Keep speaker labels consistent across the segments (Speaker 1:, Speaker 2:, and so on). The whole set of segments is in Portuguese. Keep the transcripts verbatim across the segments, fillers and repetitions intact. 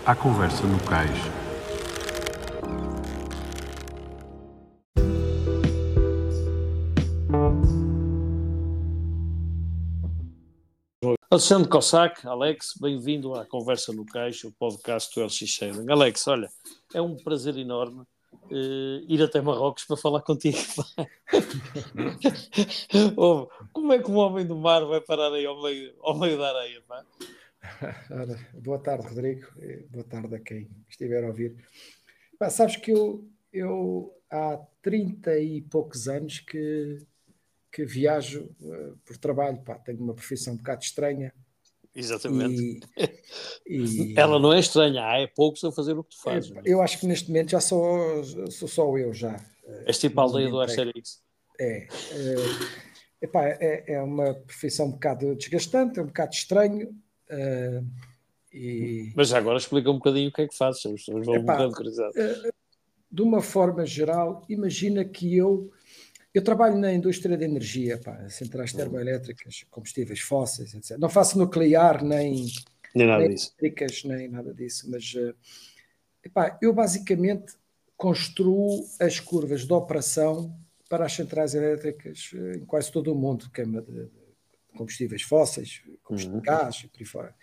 Speaker 1: À conversa no cais.
Speaker 2: Alexandre Cossack, Alex, bem-vindo à Conversa no Cais, o podcast do L X Sailing. Alex, olha, é um prazer enorme uh, ir até Marrocos para falar contigo. Oh, como é que um homem do mar vai parar aí ao meio, ao meio da areia? Pá?
Speaker 3: Ora, boa tarde, Rodrigo. Boa tarde a quem estiver a ouvir. Pá, sabes que eu, eu há trinta e poucos anos que, que viajo uh, por trabalho. Pá, tenho uma profissão um bocado estranha.
Speaker 2: Exatamente.
Speaker 3: E,
Speaker 2: Ela
Speaker 3: e
Speaker 2: não é estranha, há é poucos a fazer o que tu fazes.
Speaker 3: é, eu acho que neste momento já sou, sou só eu já. Uh,
Speaker 2: És tipo a aldeia do Asterix.
Speaker 3: É. Uh, epá, é, é uma profissão um bocado desgastante, é um bocado estranho. Uh, e,
Speaker 2: Mas já agora explica um bocadinho o que é que fazes, as pessoas vão um bocado de curiosidade.
Speaker 3: Uh, de uma forma geral, imagina que eu eu trabalho na indústria de energia, pá, centrais termoelétricas, combustíveis fósseis, etcétera. Não faço nuclear, nem,
Speaker 2: nem nada
Speaker 3: nem
Speaker 2: disso.
Speaker 3: elétricas, nem nada disso, mas epá, eu basicamente construo as curvas de operação para as centrais elétricas em quase todo o mundo, queima de combustíveis fósseis, combustível de gás e por aí fora.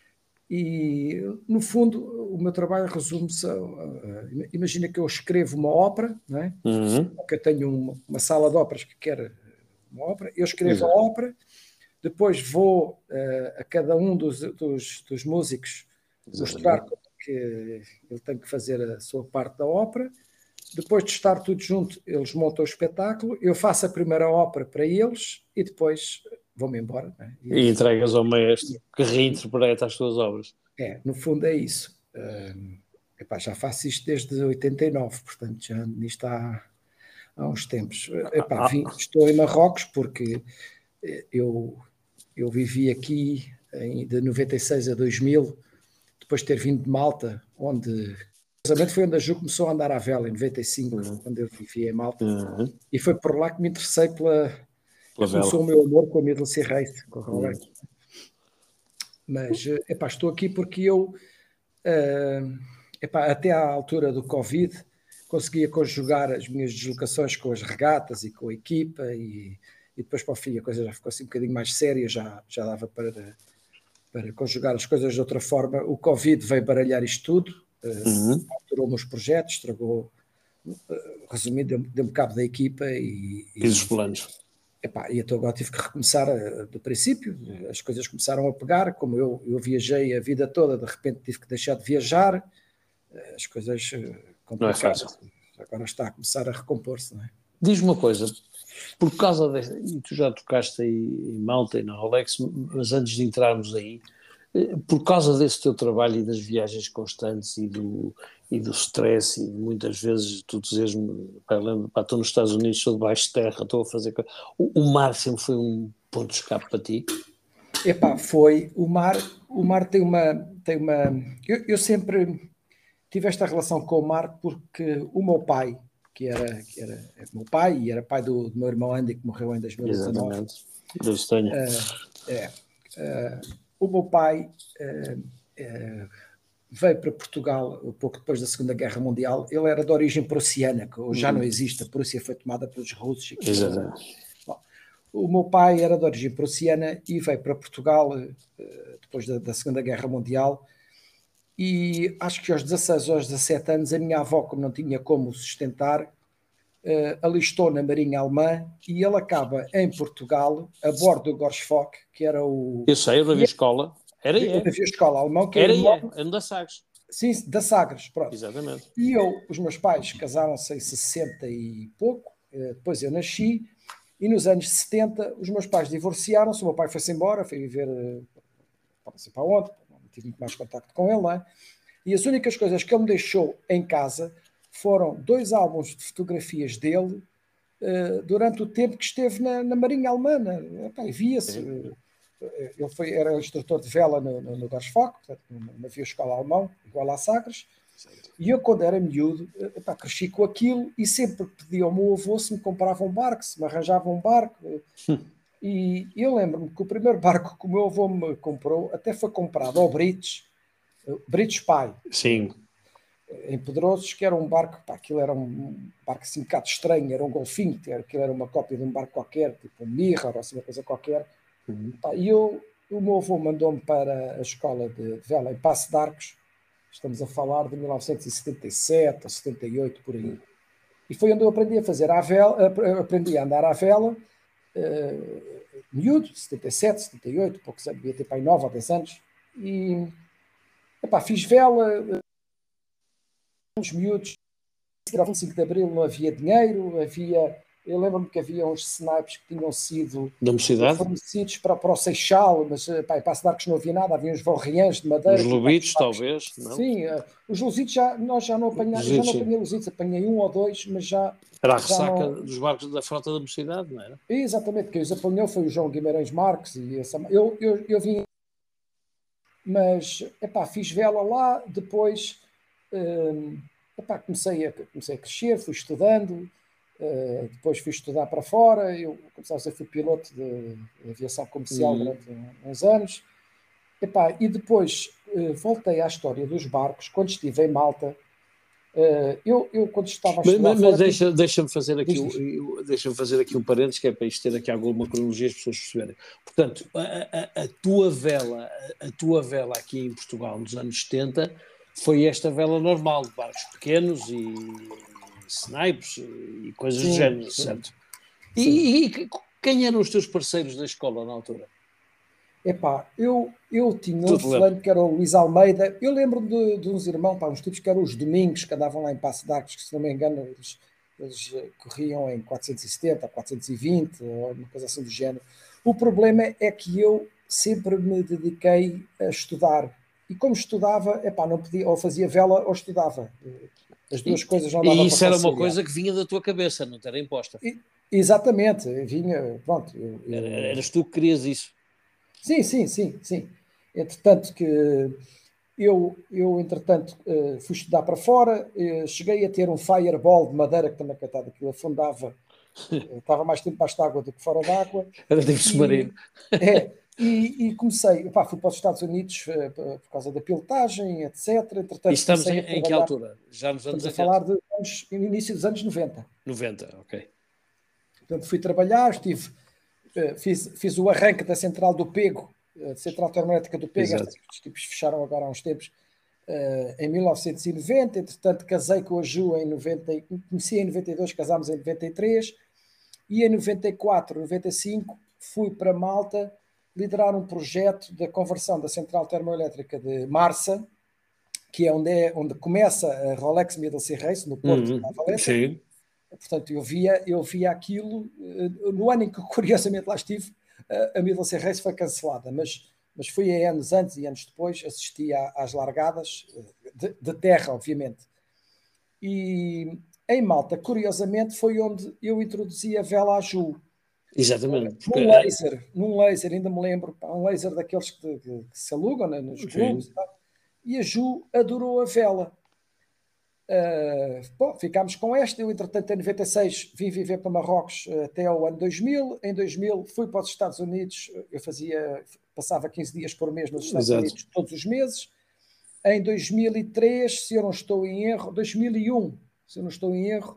Speaker 3: E, no fundo, o meu trabalho resume-se a, a, a, imagina que eu escrevo uma ópera, não é?
Speaker 2: Uhum.
Speaker 3: Que eu tenho uma, uma sala de óperas que quer uma ópera, eu escrevo Exato. a ópera, depois vou uh, a cada um dos, dos, dos músicos Exatamente. mostrar como que ele tem que fazer a sua parte da ópera, depois de estar tudo junto, eles montam o espetáculo, eu faço a primeira ópera para eles e depois vou-me embora. Né?
Speaker 2: E, e entregas ao maestro que reinterpreta as tuas obras.
Speaker 3: É, no fundo é isso. Uh, epá, já faço isto desde oitenta e nove, portanto já nisto há, há uns tempos. Epá, vim, estou em Marrocos porque eu, eu vivi aqui em, de noventa e seis a dois mil, depois de ter vindo de Malta, onde foi onde a Ju começou a andar à vela, em noventa e cinco, uhum. quando eu vivi em Malta. Uhum. E foi por lá que me interessei pela... pela começou vela. O meu amor com a Middle Sea Race, com o Robert. Uhum. Mas, epá, estou aqui porque eu, uh, epá, até à altura do Covid, conseguia conjugar as minhas deslocações com as regatas e com a equipa, e, e depois para o fim a coisa já ficou assim um bocadinho mais séria, já, já dava para, para conjugar as coisas de outra forma. O Covid veio baralhar isto tudo, uhum. uh, alterou-me os projetos, estragou, uh, resumindo, deu-me cabo da equipa e...
Speaker 2: E dos planos.
Speaker 3: Epá, e então agora tive que recomeçar uh, do princípio, as coisas começaram a pegar, como eu, eu viajei a vida toda, de repente tive que deixar de viajar, uh, as coisas uh,
Speaker 2: não é fácil.
Speaker 3: Agora está a começar a recompor-se, não é?
Speaker 2: Diz-me uma coisa, por causa desta, e tu já tocaste aí em Malta e na Rolex, mas antes de entrarmos aí, por causa desse teu trabalho e das viagens constantes e do, e do stress, e muitas vezes tu dizes-me, pá, lembro, pá, estou nos Estados Unidos, estou debaixo de terra, estou a fazer... O, o mar sempre foi um ponto de escape para ti?
Speaker 3: Epá, foi. O mar, o mar tem uma... Tem uma eu, eu sempre tive esta relação com o mar porque o meu pai, que era, que era, era meu pai e era pai do, do meu irmão Andy, que morreu em dois mil e dezanove.
Speaker 2: Exatamente. Deus tenha.
Speaker 3: Uh, é, uh, o meu pai uh, uh, veio para Portugal um pouco depois da Segunda Guerra Mundial. Ele era de origem prussiana, que hoje já não existe. A Prússia foi tomada pelos russos.
Speaker 2: Exatamente.
Speaker 3: Bom, o meu pai era de origem prussiana e veio para Portugal uh, depois da, da Segunda Guerra Mundial. E acho que aos dezasseis ou aos dezassete anos, a minha avó, como não tinha como sustentar, uh, alistou na Marinha Alemã e ele acaba em Portugal, a bordo do Gorsfock, que era o...
Speaker 2: Eu sei, eu navio escola. Era e é.
Speaker 3: Navio escola alemão, que
Speaker 2: era
Speaker 3: é
Speaker 2: e é, era da Sagres.
Speaker 3: Sim, da Sagres, pronto.
Speaker 2: Exatamente.
Speaker 3: E eu, os meus pais casaram-se em sessenta e pouco, uh, depois eu nasci, e nos anos setenta os meus pais divorciaram-se, o meu pai foi-se embora, foi viver, uh, não sei para onde, tive muito mais contacto com ele, não é? E as únicas coisas que ele me deixou em casa foram dois álbuns de fotografias dele uh, durante o tempo que esteve na, na Marinha Alemã. E via-se. Uh, ele foi, era instrutor de vela no, no, no Gorsfock, no navio escola alemão, igual a Sagres. E eu, quando era miúdo, epá, cresci com aquilo e sempre pedia ao meu avô se me comprava um barco, se me arranjava um barco. E eu lembro-me que o primeiro barco que o meu avô me comprou até foi comprado ao British, British Spy.
Speaker 2: Sim.
Speaker 3: Em Pedrosos, que era um barco, pá, aquilo era um barco assim um bocado estranho, era um golfinho, aquilo era uma cópia de um barco qualquer, tipo um Mirror ou assim, uma coisa qualquer.
Speaker 2: Uhum.
Speaker 3: Pá, e eu, o meu avô mandou-me para a escola de, de vela em Passo de Arcos, estamos a falar de mil novecentos e setenta e sete ou setenta e oito, por aí. E foi onde eu aprendi a fazer a vela, aprendi a andar à vela, uh, miúdo, setenta e sete, setenta e oito, poucos anos, devia ter para aí nove ou dez anos, e epá, fiz vela, uns miúdos, era vinte e cinco de Abril, não havia dinheiro, havia, eu lembro-me que havia uns snipes que tinham sido
Speaker 2: da mocidade,
Speaker 3: fornecidos para, para o Seixal, mas pá, em Passo de Arcos não havia nada, havia uns Valriãs de madeira.
Speaker 2: Os Lubitos, talvez, não?
Speaker 3: Sim, uh, os luzitos já, nós já não apanhamos, já não apanhei luzitos, apanhei um ou dois, mas já...
Speaker 2: Era a
Speaker 3: já
Speaker 2: ressaca
Speaker 3: não...
Speaker 2: dos barcos da frota da mocidade, não era?
Speaker 3: Exatamente, quem os apanhou foi o João Guimarães Marques, e essa... eu, eu, eu vim... Mas, epá, fiz vela lá, depois... Uh, epá, comecei, a, comecei a crescer, fui estudando, uh, depois fui estudar para fora, eu comecei a ser fui piloto de, de aviação comercial uhum. durante uns anos, epá, e depois uh, voltei à história dos barcos, quando estive em Malta, uh, eu, eu quando estava a estudar
Speaker 2: mas,
Speaker 3: fora...
Speaker 2: Mas deixa, tive... deixa-me fazer aqui um, deixa-me fazer aqui um parênteses, que é para isto ter aqui alguma cronologia, as pessoas perceberem. Portanto, a, a, a tua vela, a, a tua vela aqui em Portugal, nos anos setenta, foi esta vela normal, de barcos pequenos e snipes e coisas sim, do género, sim. Certo? Sim. E, e quem eram os teus parceiros da escola na altura?
Speaker 3: Epá, eu, eu tinha Tudo um fulano que era o Luís Almeida, eu lembro de, de uns irmãos, pá, uns tipos que eram os Domingos, que andavam lá em Passo de Arcos, que se não me engano eles, eles corriam em quatrocentos e setenta, quatrocentos e vinte, ou uma coisa assim do género. O problema é que eu sempre me dediquei a estudar, e como estudava, epá, não podia, ou fazia vela ou estudava. As duas
Speaker 2: e,
Speaker 3: coisas não davam
Speaker 2: para E isso
Speaker 3: para
Speaker 2: era
Speaker 3: conciliar.
Speaker 2: uma coisa que vinha da tua cabeça, não te era imposta.
Speaker 3: E, exatamente, vinha, pronto. Eu, eu...
Speaker 2: Eras tu que querias isso.
Speaker 3: Sim, sim, sim, sim. Entretanto que eu, eu entretanto, fui estudar para fora, cheguei a ter um fireball de madeira, que também, coitado, aquilo afundava, estava mais tempo baixo de água do que fora d'água.
Speaker 2: Era tipo submarino.
Speaker 3: É, e, e comecei, pá, fui para os Estados Unidos por causa da pilotagem, etcétera. Entretanto,
Speaker 2: e estamos em, em que altura? Já nos anos
Speaker 3: Estamos a falar de anos, início dos anos noventa.
Speaker 2: noventa, ok.
Speaker 3: Portanto, fui trabalhar, estive, fiz, fiz o arranque da central do Pego, a central termoelétrica do Pego, esta, os tipos fecharam agora há uns tempos, uh, em mil novecentos e noventa, entretanto casei com a Ju em noventa, conheci em noventa e dois, casámos em noventa e três, e em noventa e quatro, noventa e cinco fui para Malta liderar um projeto da conversão da central termoelétrica de Marsa, que é onde, é, onde começa a Rolex Middle Sea Race, no Porto
Speaker 2: uhum,
Speaker 3: da Valeta.
Speaker 2: Sim.
Speaker 3: Portanto, eu via, eu via aquilo, no ano em que curiosamente lá estive, a Middle Sea Race foi cancelada, mas, mas fui a anos antes e anos depois, assisti às largadas, de, de terra, obviamente. E em Malta, curiosamente, foi onde eu introduzi a vela à Ju.
Speaker 2: Exatamente.
Speaker 3: Num laser, num laser, ainda me lembro, um laser daqueles que, que, que se alugam, né, nos clubes e tal, e a Ju adorou a vela. Uh, bom, ficámos com esta. Eu, entretanto, em noventa e seis vim viver para Marrocos uh, até ao ano dois mil. Em dois mil fui para os Estados Unidos. Eu fazia, passava quinze dias por mês nos Estados Exato. Unidos, todos os meses. Em dois mil e três, se eu não estou em erro, dois mil e um, se eu não estou em erro,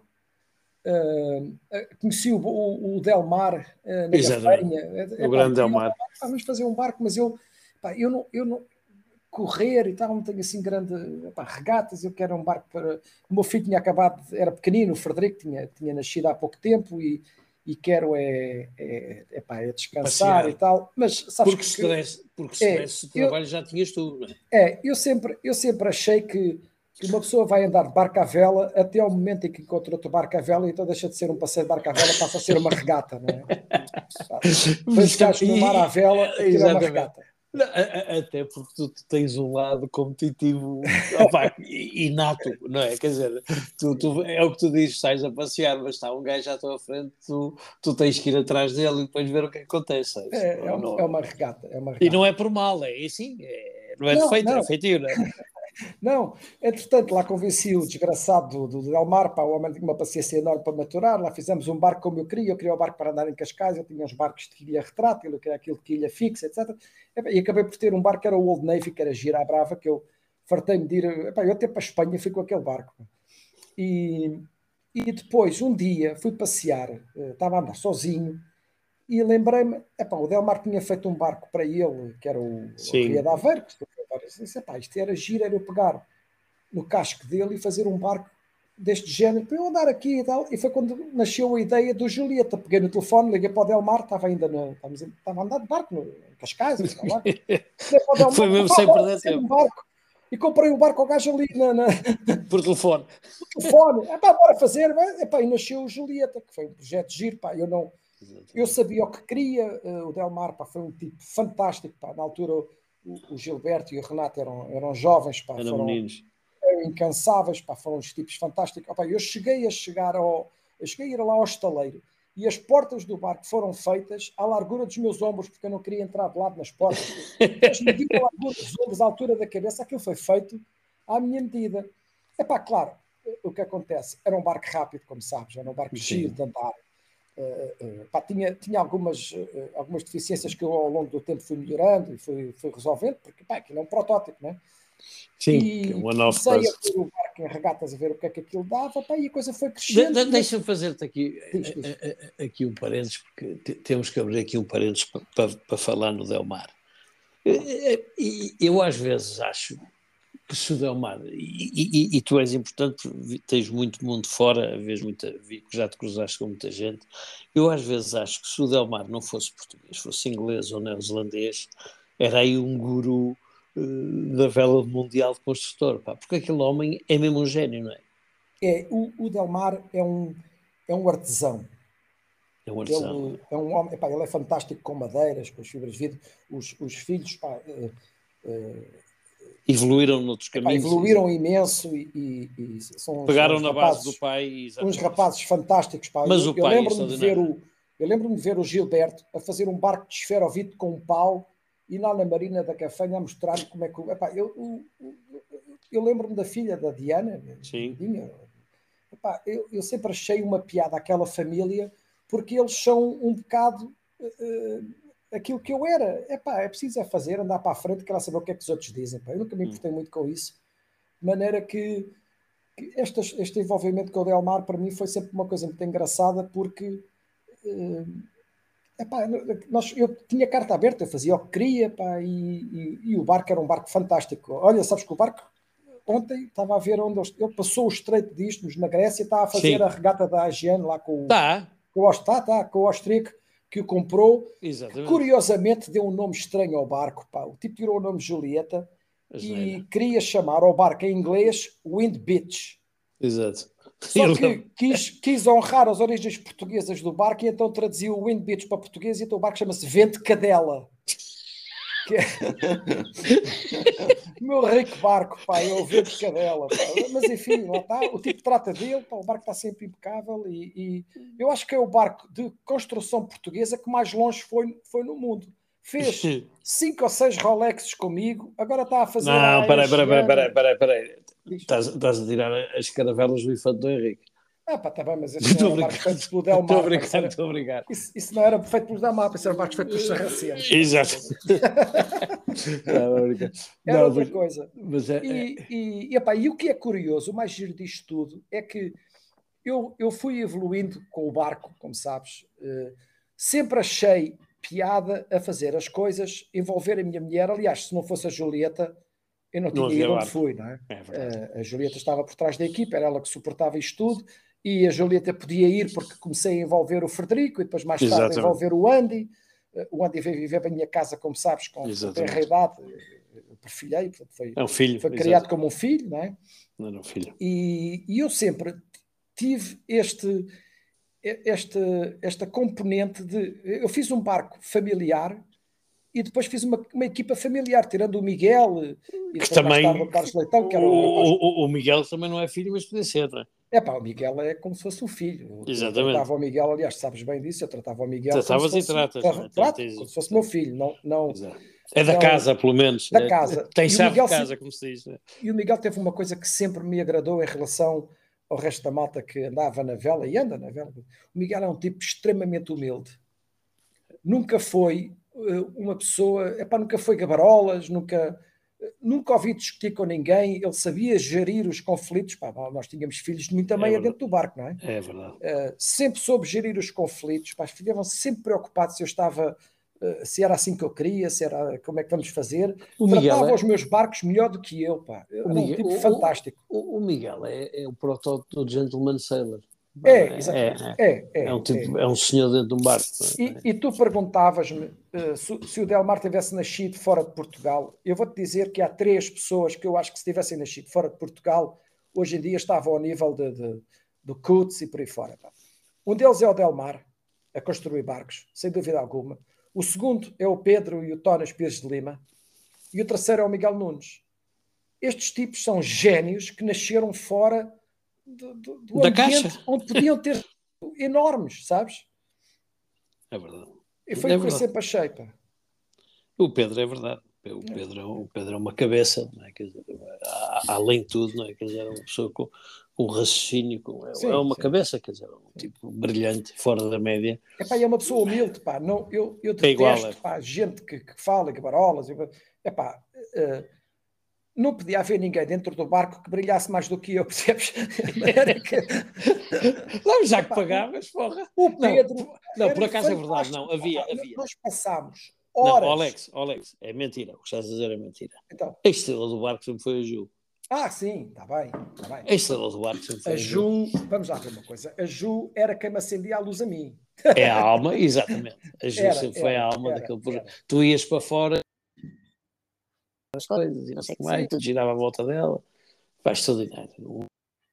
Speaker 3: uh, conheci o, o, o Delmar uh, na Gafanha.
Speaker 2: O grande Delmar.
Speaker 3: Ah, vamos fazer um barco, mas eu, pá, eu não... Eu não correr e tal, não tenho assim grande pá, regatas, eu quero um barco para... O meu filho tinha acabado, era pequenino, o Frederico tinha, tinha nascido há pouco tempo e, e quero é, é, é, pá, é descansar Passear. E tal, mas sabes
Speaker 2: porque
Speaker 3: que...
Speaker 2: Stress, porque se é, se trabalho já tinhas tudo, não é?
Speaker 3: É, eu sempre, eu sempre achei que, que uma pessoa vai andar de barco à vela até ao momento em que encontra outro barco à vela, então deixa de ser um passeio de barco à vela, passa a ser uma regata, não é? Dois gajos no mar à vela, aquilo é uma regata.
Speaker 2: Não, até porque tu, tu tens um lado competitivo opa, inato, não é? Quer dizer, tu, tu, é o que tu dizes, sais a passear, mas está um gajo à tua frente, tu, tu tens que ir atrás dele e depois ver o que acontece.
Speaker 3: É, é,
Speaker 2: não,
Speaker 3: é uma regata, é uma regata.
Speaker 2: E não é por mal, é assim, é, não é
Speaker 3: não,
Speaker 2: defeito,
Speaker 3: não.
Speaker 2: é feitio, não é?
Speaker 3: Não, entretanto, lá convenci o desgraçado do, do Delmar, pá, o homem tinha uma paciência enorme para maturar, lá fizemos um barco como eu queria, eu queria o barco para andar em Cascais, eu tinha uns barcos de quilha retrátil, eu queria aquilo de quilha fixa, etcétera. E acabei por ter um barco que era o Old Navy, que era gira à brava, que eu fartei-me de ir, epá, eu até para a Espanha fui com aquele barco. E, e depois, um dia, fui passear, estava a andar sozinho, e lembrei-me, epá, o Delmar tinha feito um barco para ele, que era o, o Ria de Aveiro, que eu disse, epá, isto era giro, era eu pegar no casco dele e fazer um barco deste género, para eu andar aqui e tal, e foi quando nasceu a ideia do Julieta. Peguei no telefone, liguei para o Delmar, estava ainda no, estava a andar de barco no, em Cascais, sei lá. Delmar,
Speaker 2: foi mesmo sem perder tempo.
Speaker 3: Um barco. E comprei o um barco ao gajo ali na, na...
Speaker 2: por telefone.
Speaker 3: Por telefone. É pá, bora fazer. Epá, e nasceu o Julieta, que foi um projeto giro, pá, eu não... Exatamente. Eu sabia o que queria, uh, o Delmar, pá, foi um tipo fantástico, pá, na altura o, o Gilberto e o Renato eram, eram jovens, pá,
Speaker 2: eram
Speaker 3: foram...
Speaker 2: meninos.
Speaker 3: incansáveis, pá, foram uns tipos fantásticos. Opa, eu cheguei a chegar ao, eu cheguei a ir lá ao estaleiro e as portas do barco foram feitas à largura dos meus ombros, porque eu não queria entrar de lado nas portas. Mas mediam a largura dos ombros, à altura da cabeça, aquilo foi feito à minha medida. É pá, claro, o que acontece? Era um barco rápido, como sabes, era um barco giro de andar. Uh, uh, pá, tinha, tinha algumas, uh, algumas deficiências que eu ao longo do tempo fui melhorando e fui, fui resolvendo, porque pá, aquilo é um protótipo, não é?
Speaker 2: Sim,
Speaker 3: e
Speaker 2: é uma nova
Speaker 3: comecei a ter o barco em regatas a ver o que é que aquilo dava, pá, e a coisa foi crescendo.
Speaker 2: De, de, Deixa-me fazer-te aqui,
Speaker 3: diz, diz.
Speaker 2: A, a, aqui um parênteses, porque te, temos que abrir aqui um parênteses para, para, para falar no Delmar. E eu às vezes acho que se o Delmar, e, e, e tu és importante, tens muito mundo fora, vês muita, já te cruzaste com muita gente, eu às vezes acho que se o Delmar não fosse português, fosse inglês ou neozelandês, era aí um guru uh, da vela mundial de construtor, pá, porque aquele homem é mesmo um gênio, não é?
Speaker 3: É, o, o Delmar é um, é um artesão.
Speaker 2: É um artesão.
Speaker 3: Ele é um homem, epá, ele é fantástico com madeiras, com as fibras de vidro. Os, os filhos, pá, uh, uh,
Speaker 2: evoluíram noutros
Speaker 3: epá,
Speaker 2: caminhos.
Speaker 3: evoluíram imenso e, e, e são,
Speaker 2: pegaram
Speaker 3: são
Speaker 2: na
Speaker 3: rapazes,
Speaker 2: base do pai. Exatamente.
Speaker 3: Uns rapazes fantásticos, pá.
Speaker 2: Mas
Speaker 3: eu,
Speaker 2: o pai
Speaker 3: eu lembro-me de ver o eu lembro-me de ver o Gilberto a fazer um barco de esferovite com um pau e lá na Marina da Cafanha a mostrar-lhe como é que... Epá, eu, eu, eu lembro-me da filha da Diana.
Speaker 2: Sim.
Speaker 3: Epá, eu, eu sempre achei uma piada àquela família porque eles são um bocado uh, aquilo que eu era. Epá, é preciso é fazer, andar para a frente, quero saber o que é que os outros dizem. Epá, eu nunca me importei hum. muito com isso. De maneira que, que este, este envolvimento com o Delmar para mim foi sempre uma coisa muito engraçada porque... Uh, Epá, nós, eu tinha carta aberta, eu fazia o que queria, pá, e, e, e o barco era um barco fantástico. Olha, sabes que o barco, ontem estava a ver onde ele, ele passou o estreito de Isthmus na Grécia, está a fazer Sim. a regata da Aegean lá com,
Speaker 2: tá.
Speaker 3: com, o, tá, tá, com o austríaco que o comprou.
Speaker 2: Exatamente.
Speaker 3: Curiosamente deu um nome estranho ao barco, pá. O tipo tirou o nome Julieta e queria chamar ao barco em inglês Wind Beach.
Speaker 2: Exato.
Speaker 3: Só que quis, quis honrar as origens portuguesas do barco e então traduziu o Wind Beach para português e então o barco chama-se Vento Cadela. Que é... Meu rico barco, pá, é o Vento Cadela. Pá. Mas enfim, lá está, o tipo trata dele, pá, o barco está sempre impecável e, e eu acho que é o barco de construção portuguesa que mais longe foi, foi no mundo. Fez cinco ou seis Rolexes comigo, agora está a fazer...
Speaker 2: Não, peraí, peraí, peraí, peraí, peraí. Estás, estás a tirar as caravelas do Infante do Henrique.
Speaker 3: Ah, pá, tá bem, mas esse não era barco feito pelo Delmar.
Speaker 2: Estou a brincar, estou a brincar.
Speaker 3: Isso, isso não era feito pelo Delmar, isso era barco feito pelos sarracenos.
Speaker 2: Exato.
Speaker 3: não, era não, outra mas, coisa. Mas é, e, é... E, e, epá, e o que é curioso, o mais giro disto tudo, é que eu, eu fui evoluindo com o barco, como sabes. Uh, sempre achei piada a fazer as coisas, envolver a minha mulher. Aliás, se não fosse a Julieta... Eu não tinha não ido onde fui, não é? é a, a Julieta estava por trás da equipa, era ela que suportava isto tudo, e a Julieta podia ir porque comecei a envolver o Frederico e depois mais tarde Exatamente. a envolver o Andy. O Andy veio viver para a minha casa, como sabes, com a idade, eu perfilhei, portanto foi,
Speaker 2: é um filho,
Speaker 3: foi criado como um filho, não é?
Speaker 2: Não era um filho.
Speaker 3: E, e eu sempre tive este, este, esta componente de... Eu fiz um barco familiar e depois fiz uma, uma equipa familiar, tirando o Miguel e depois
Speaker 2: que também,
Speaker 3: mais tarde o Carlos Leitão, que era o,
Speaker 2: o, o, o Miguel também não é filho, mas podia ser, não é?
Speaker 3: É pá, o Miguel é como se fosse um filho.
Speaker 2: Exatamente.
Speaker 3: Eu tratava o Miguel, aliás, sabes bem disso, eu tratava o Miguel
Speaker 2: Tratavas
Speaker 3: como se fosse,
Speaker 2: e tratas,
Speaker 3: trato,
Speaker 2: não é?
Speaker 3: trato, como se fosse meu filho, não... não
Speaker 2: é da
Speaker 3: não,
Speaker 2: casa, pelo menos.
Speaker 3: Da casa.
Speaker 2: Tem chave
Speaker 3: Miguel,
Speaker 2: de casa, como se diz. Né?
Speaker 3: E o Miguel teve uma coisa que sempre me agradou em relação ao resto da malta que andava na vela e anda na vela. O Miguel é um tipo extremamente humilde. Nunca foi uma pessoa, epá, nunca foi gabarolas, nunca, nunca ouvi discutir com ninguém, ele sabia gerir os conflitos. Pá, nós tínhamos filhos de muita meia é dentro do barco, não é?
Speaker 2: É verdade.
Speaker 3: Uh, sempre soube gerir os conflitos, pá, ficavam sempre preocupados se eu estava, uh, se era assim que eu queria, se era, como é que vamos fazer. O Tratava é... os meus barcos melhor do que eu, pá. Era
Speaker 2: o Miguel,
Speaker 3: um tipo
Speaker 2: o,
Speaker 3: fantástico.
Speaker 2: O, o Miguel é, é o protótipo do gentleman sailor.
Speaker 3: É, exatamente. É, é, é,
Speaker 2: é, um tipo,
Speaker 3: é.
Speaker 2: é um senhor dentro de um barco.
Speaker 3: E, e tu perguntavas-me uh, se, se o Delmar tivesse nascido fora de Portugal. Eu vou-te dizer que há três pessoas que eu acho que se tivessem nascido fora de Portugal, hoje em dia estavam ao nível de, de, do Coates e por aí fora. Pá. Um deles é o Delmar, a construir barcos, sem dúvida alguma. O segundo é o Pedro e o Tonas Pires de Lima. E o terceiro é o Miguel Nunes. Estes tipos são génios que nasceram fora do, do, do
Speaker 2: da
Speaker 3: ambiente
Speaker 2: caixa,
Speaker 3: onde podiam ter enormes, sabes?
Speaker 2: É verdade.
Speaker 3: E foi
Speaker 2: é
Speaker 3: o que eu
Speaker 2: verdade.
Speaker 3: sempre achei, pá.
Speaker 2: O Pedro é verdade. O Pedro, o Pedro é uma cabeça, não é? Quer dizer, além de tudo, não é? Quer dizer, é uma pessoa com, com raciocínio, com, é, sim, é uma sim. cabeça, quer dizer, um sim. tipo brilhante, fora da média.
Speaker 3: É, pá, é uma pessoa humilde, pá. Não, eu, eu detesto, é igual, é. Pá, gente que, que fala, que barolas. É pá, uh, não podia haver ninguém dentro do barco que brilhasse mais do que eu, percebes? Era que...
Speaker 2: Não, já que pagavas, porra.
Speaker 3: O Pedro.
Speaker 2: Não, não por acaso é verdade, não, havia, havia.
Speaker 3: Nós passámos horas.
Speaker 2: Não, Alex, Alex, é mentira, o que estás a dizer é mentira.
Speaker 3: Então.
Speaker 2: A estrela do barco sempre foi a Ju.
Speaker 3: Ah, sim, está bem, tá bem.
Speaker 2: A estrela do barco sempre foi a,
Speaker 3: a Ju. Ju. Vamos lá ver uma coisa. A Ju era quem me acendia a luz a mim.
Speaker 2: É a alma, exatamente. A Ju era, sempre foi era, a alma era, daquele projeto. Tu ias para fora as coisas e não sei como é, tudo girava à volta dela. Faz extraordinário.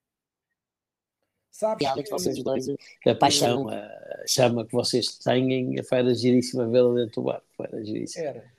Speaker 3: Sabes?
Speaker 2: Que vocês dois, a paixão, a chama que vocês têm, era giríssima vê-la dentro do barco. Era giríssima.
Speaker 3: Era.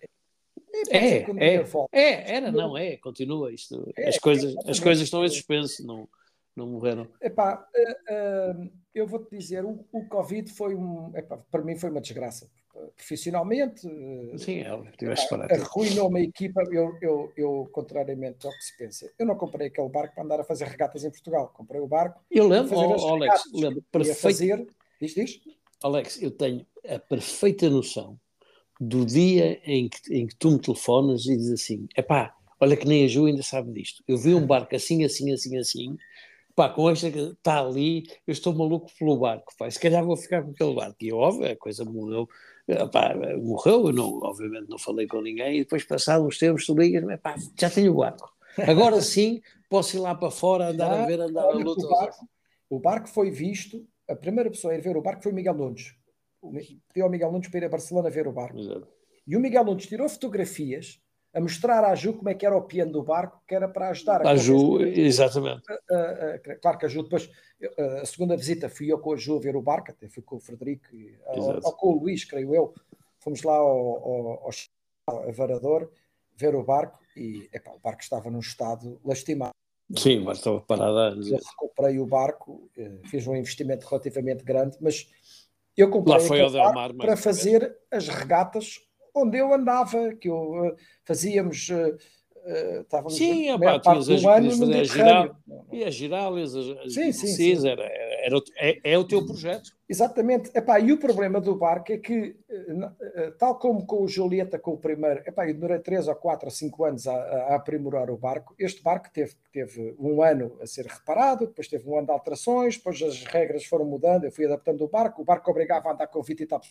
Speaker 2: É, é, é, era, não, é, continua isto. É, as coisas, as coisas estão em suspenso, não, não morreram.
Speaker 3: Epá, uh, uh, eu vou-te dizer, o, o Covid foi um, epá, para mim foi uma desgraça. Profissionalmente,
Speaker 2: sim, é, tiveste
Speaker 3: epá, arruinou uma equipa. Eu, eu, eu, contrariamente ao que se pensa, eu não comprei aquele barco para andar a fazer regatas em Portugal. Comprei o barco.
Speaker 2: Eu lembro, oh, Alex, lembro, perfeito.
Speaker 3: Fazer, diz, diz?
Speaker 2: Alex, eu tenho a perfeita noção do dia em que, em que tu me telefonas e dizes assim, epá, olha que nem a Ju ainda sabe disto. Eu vi um barco assim, assim, assim, assim, pá, com esta que está ali, eu estou maluco pelo barco, pá, se calhar vou ficar com aquele barco. E óbvio, a coisa morreu, pá, morreu, eu não, obviamente não falei com ninguém, e depois passados uns tempos tu ligas, mas pá, já tenho o barco. Agora sim, posso ir lá para fora, andar ah, a ver, andar olha, a luta.
Speaker 3: O barco, o barco foi visto, a primeira pessoa a ir ver o barco foi Miguel Nunes. Pediu ao Miguel Nunes para ir a Barcelona ver o barco.
Speaker 2: Exato.
Speaker 3: E o Miguel Nunes tirou fotografias a mostrar à Ju como é que era o piano do barco, que era para ajudar a,
Speaker 2: a Ju, exatamente.
Speaker 3: A, a, a, claro que a Ju depois, a segunda visita fui eu com a Ju a ver o barco, até fui com o Frederico, ou, ou com o Luís, creio eu. Fomos lá ao, ao, ao, ao Varador ver o barco e epá, o barco estava num estado lastimado.
Speaker 2: Sim, o barco estava parado há anos.
Speaker 3: Eu recuperei o barco, fiz um investimento relativamente grande, mas eu comprei
Speaker 2: lá foi ao
Speaker 3: barco para fazer as regatas onde eu andava, que eu uh, fazíamos uh, uh, estávamos
Speaker 2: sim,
Speaker 3: a
Speaker 2: opa,
Speaker 3: parte do ano no Mediterrâneo.
Speaker 2: E a Girálias, as
Speaker 3: sim, sim, sim.
Speaker 2: Era, era, era, é, é o teu projeto.
Speaker 3: Exatamente. Epá, e o problema do barco é que, tal como com o Julieta, com o primeiro, epá, eu demorei três ou quatro ou cinco anos a, a aprimorar o barco. Este barco teve, teve um ano a ser reparado, depois teve um ano de alterações, depois as regras foram mudando, eu fui adaptando o barco, o barco obrigava a andar com vinte e tal,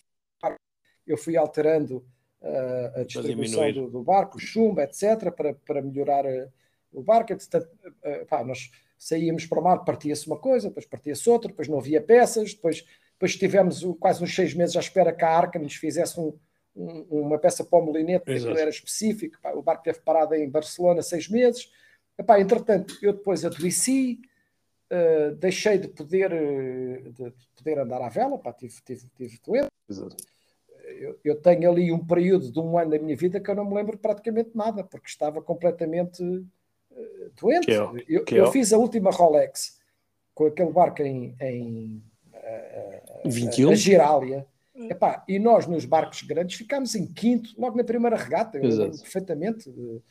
Speaker 3: eu fui alterando uh, a distribuição do, do barco, o chumbo, etcétera, para, para melhorar uh, o barco. Portanto, uh, pá, nós saíamos para o mar, partia-se uma coisa, depois partia-se outra, depois não havia peças, depois, depois tivemos quase uns seis meses à espera que a Arca nos fizesse um, um, uma peça para o molinete, porque aquilo era específico. Pá, o barco teve parado em Barcelona seis meses. Epá, entretanto, eu depois adoeci, uh, deixei de poder, uh, de poder andar à vela, pá, tive, tive, tive doente.
Speaker 2: Exato.
Speaker 3: Eu, eu tenho ali um período de um ano da minha vida que eu não me lembro praticamente nada, porque estava completamente uh, doente.
Speaker 2: Que é,
Speaker 3: eu
Speaker 2: que é.
Speaker 3: eu fiz a última Rolex com aquele barco em, em uh,
Speaker 2: vinte e um?
Speaker 3: a Girália. Epá, e nós nos barcos grandes ficámos em quinto, logo na primeira regata, eu lembro perfeitamente.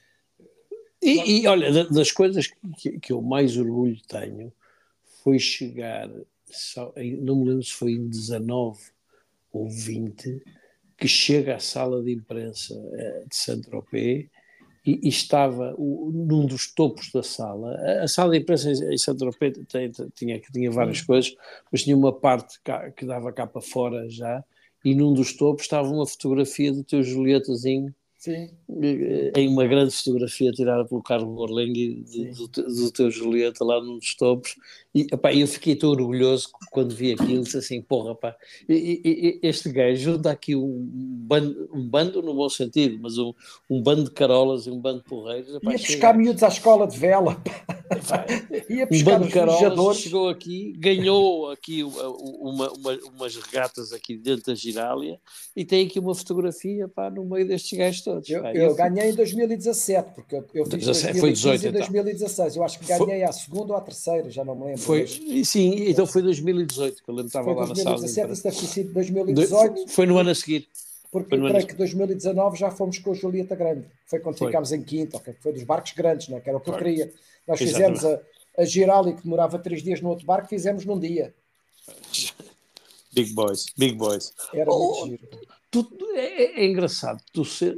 Speaker 2: E, e olha, das coisas que, que eu mais orgulho tenho foi chegar, só, não me lembro se foi em dezanove ou vinte, que chega à sala de imprensa de Saint-Tropez e, e estava o, num dos topos da sala. A, a sala de imprensa em Saint-Tropez tinha, tinha várias coisas, mas tinha uma parte cá, que dava cá para fora já, e num dos topos estava uma fotografia do teu Julietazinho.
Speaker 3: Sim.
Speaker 2: Em uma grande fotografia tirada pelo Carlos Borlenghi do, do, do teu Julieta lá num dos topos, e epá, eu fiquei tão orgulhoso quando vi aquilo, disse assim, porra, pá, e, e, este gajo junta aqui um bando, um bando no bom sentido, mas um, um bando de carolas e um bando de porreiros. Epá,
Speaker 3: ia buscar miúdos à escola de vela,
Speaker 2: epá,
Speaker 3: ia
Speaker 2: um
Speaker 3: buscar
Speaker 2: bando
Speaker 3: os
Speaker 2: de carolas
Speaker 3: velejadores.
Speaker 2: chegou aqui, ganhou aqui uma, uma, uma, umas regatas aqui dentro da Girália e tem aqui uma fotografia, pá, no meio destes gajos todos.
Speaker 3: Eu,
Speaker 2: pá.
Speaker 3: eu,
Speaker 2: eu
Speaker 3: ganhei em dois mil e dezassete, porque eu, eu fiz
Speaker 2: dezassete,
Speaker 3: dois mil e quinze
Speaker 2: foi dezoito,
Speaker 3: e dois mil e dezasseis. Eu acho que ganhei
Speaker 2: foi,
Speaker 3: à segunda ou à terceira, já não me lembro.
Speaker 2: Foi,
Speaker 3: mas,
Speaker 2: sim, então foi dois mil e dezoito, que eu lembro que estava
Speaker 3: foi
Speaker 2: lá na sala.
Speaker 3: dois mil e dezassete, isso deve ter sido dois mil e
Speaker 2: De,
Speaker 3: dezoito.
Speaker 2: foi no ano a seguir.
Speaker 3: Porque eu creio que dois mil e dezanove já fomos com a Julieta Grande. Foi quando foi. ficámos em quinto, okay? Foi dos barcos grandes, não é? Que era o que eu queria. Nós fizemos a, a Girali, que demorava três dias no outro barco, fizemos num dia.
Speaker 2: Big boys, big boys.
Speaker 3: Era oh, muito giro.
Speaker 2: Tu, é, é engraçado, tu ser...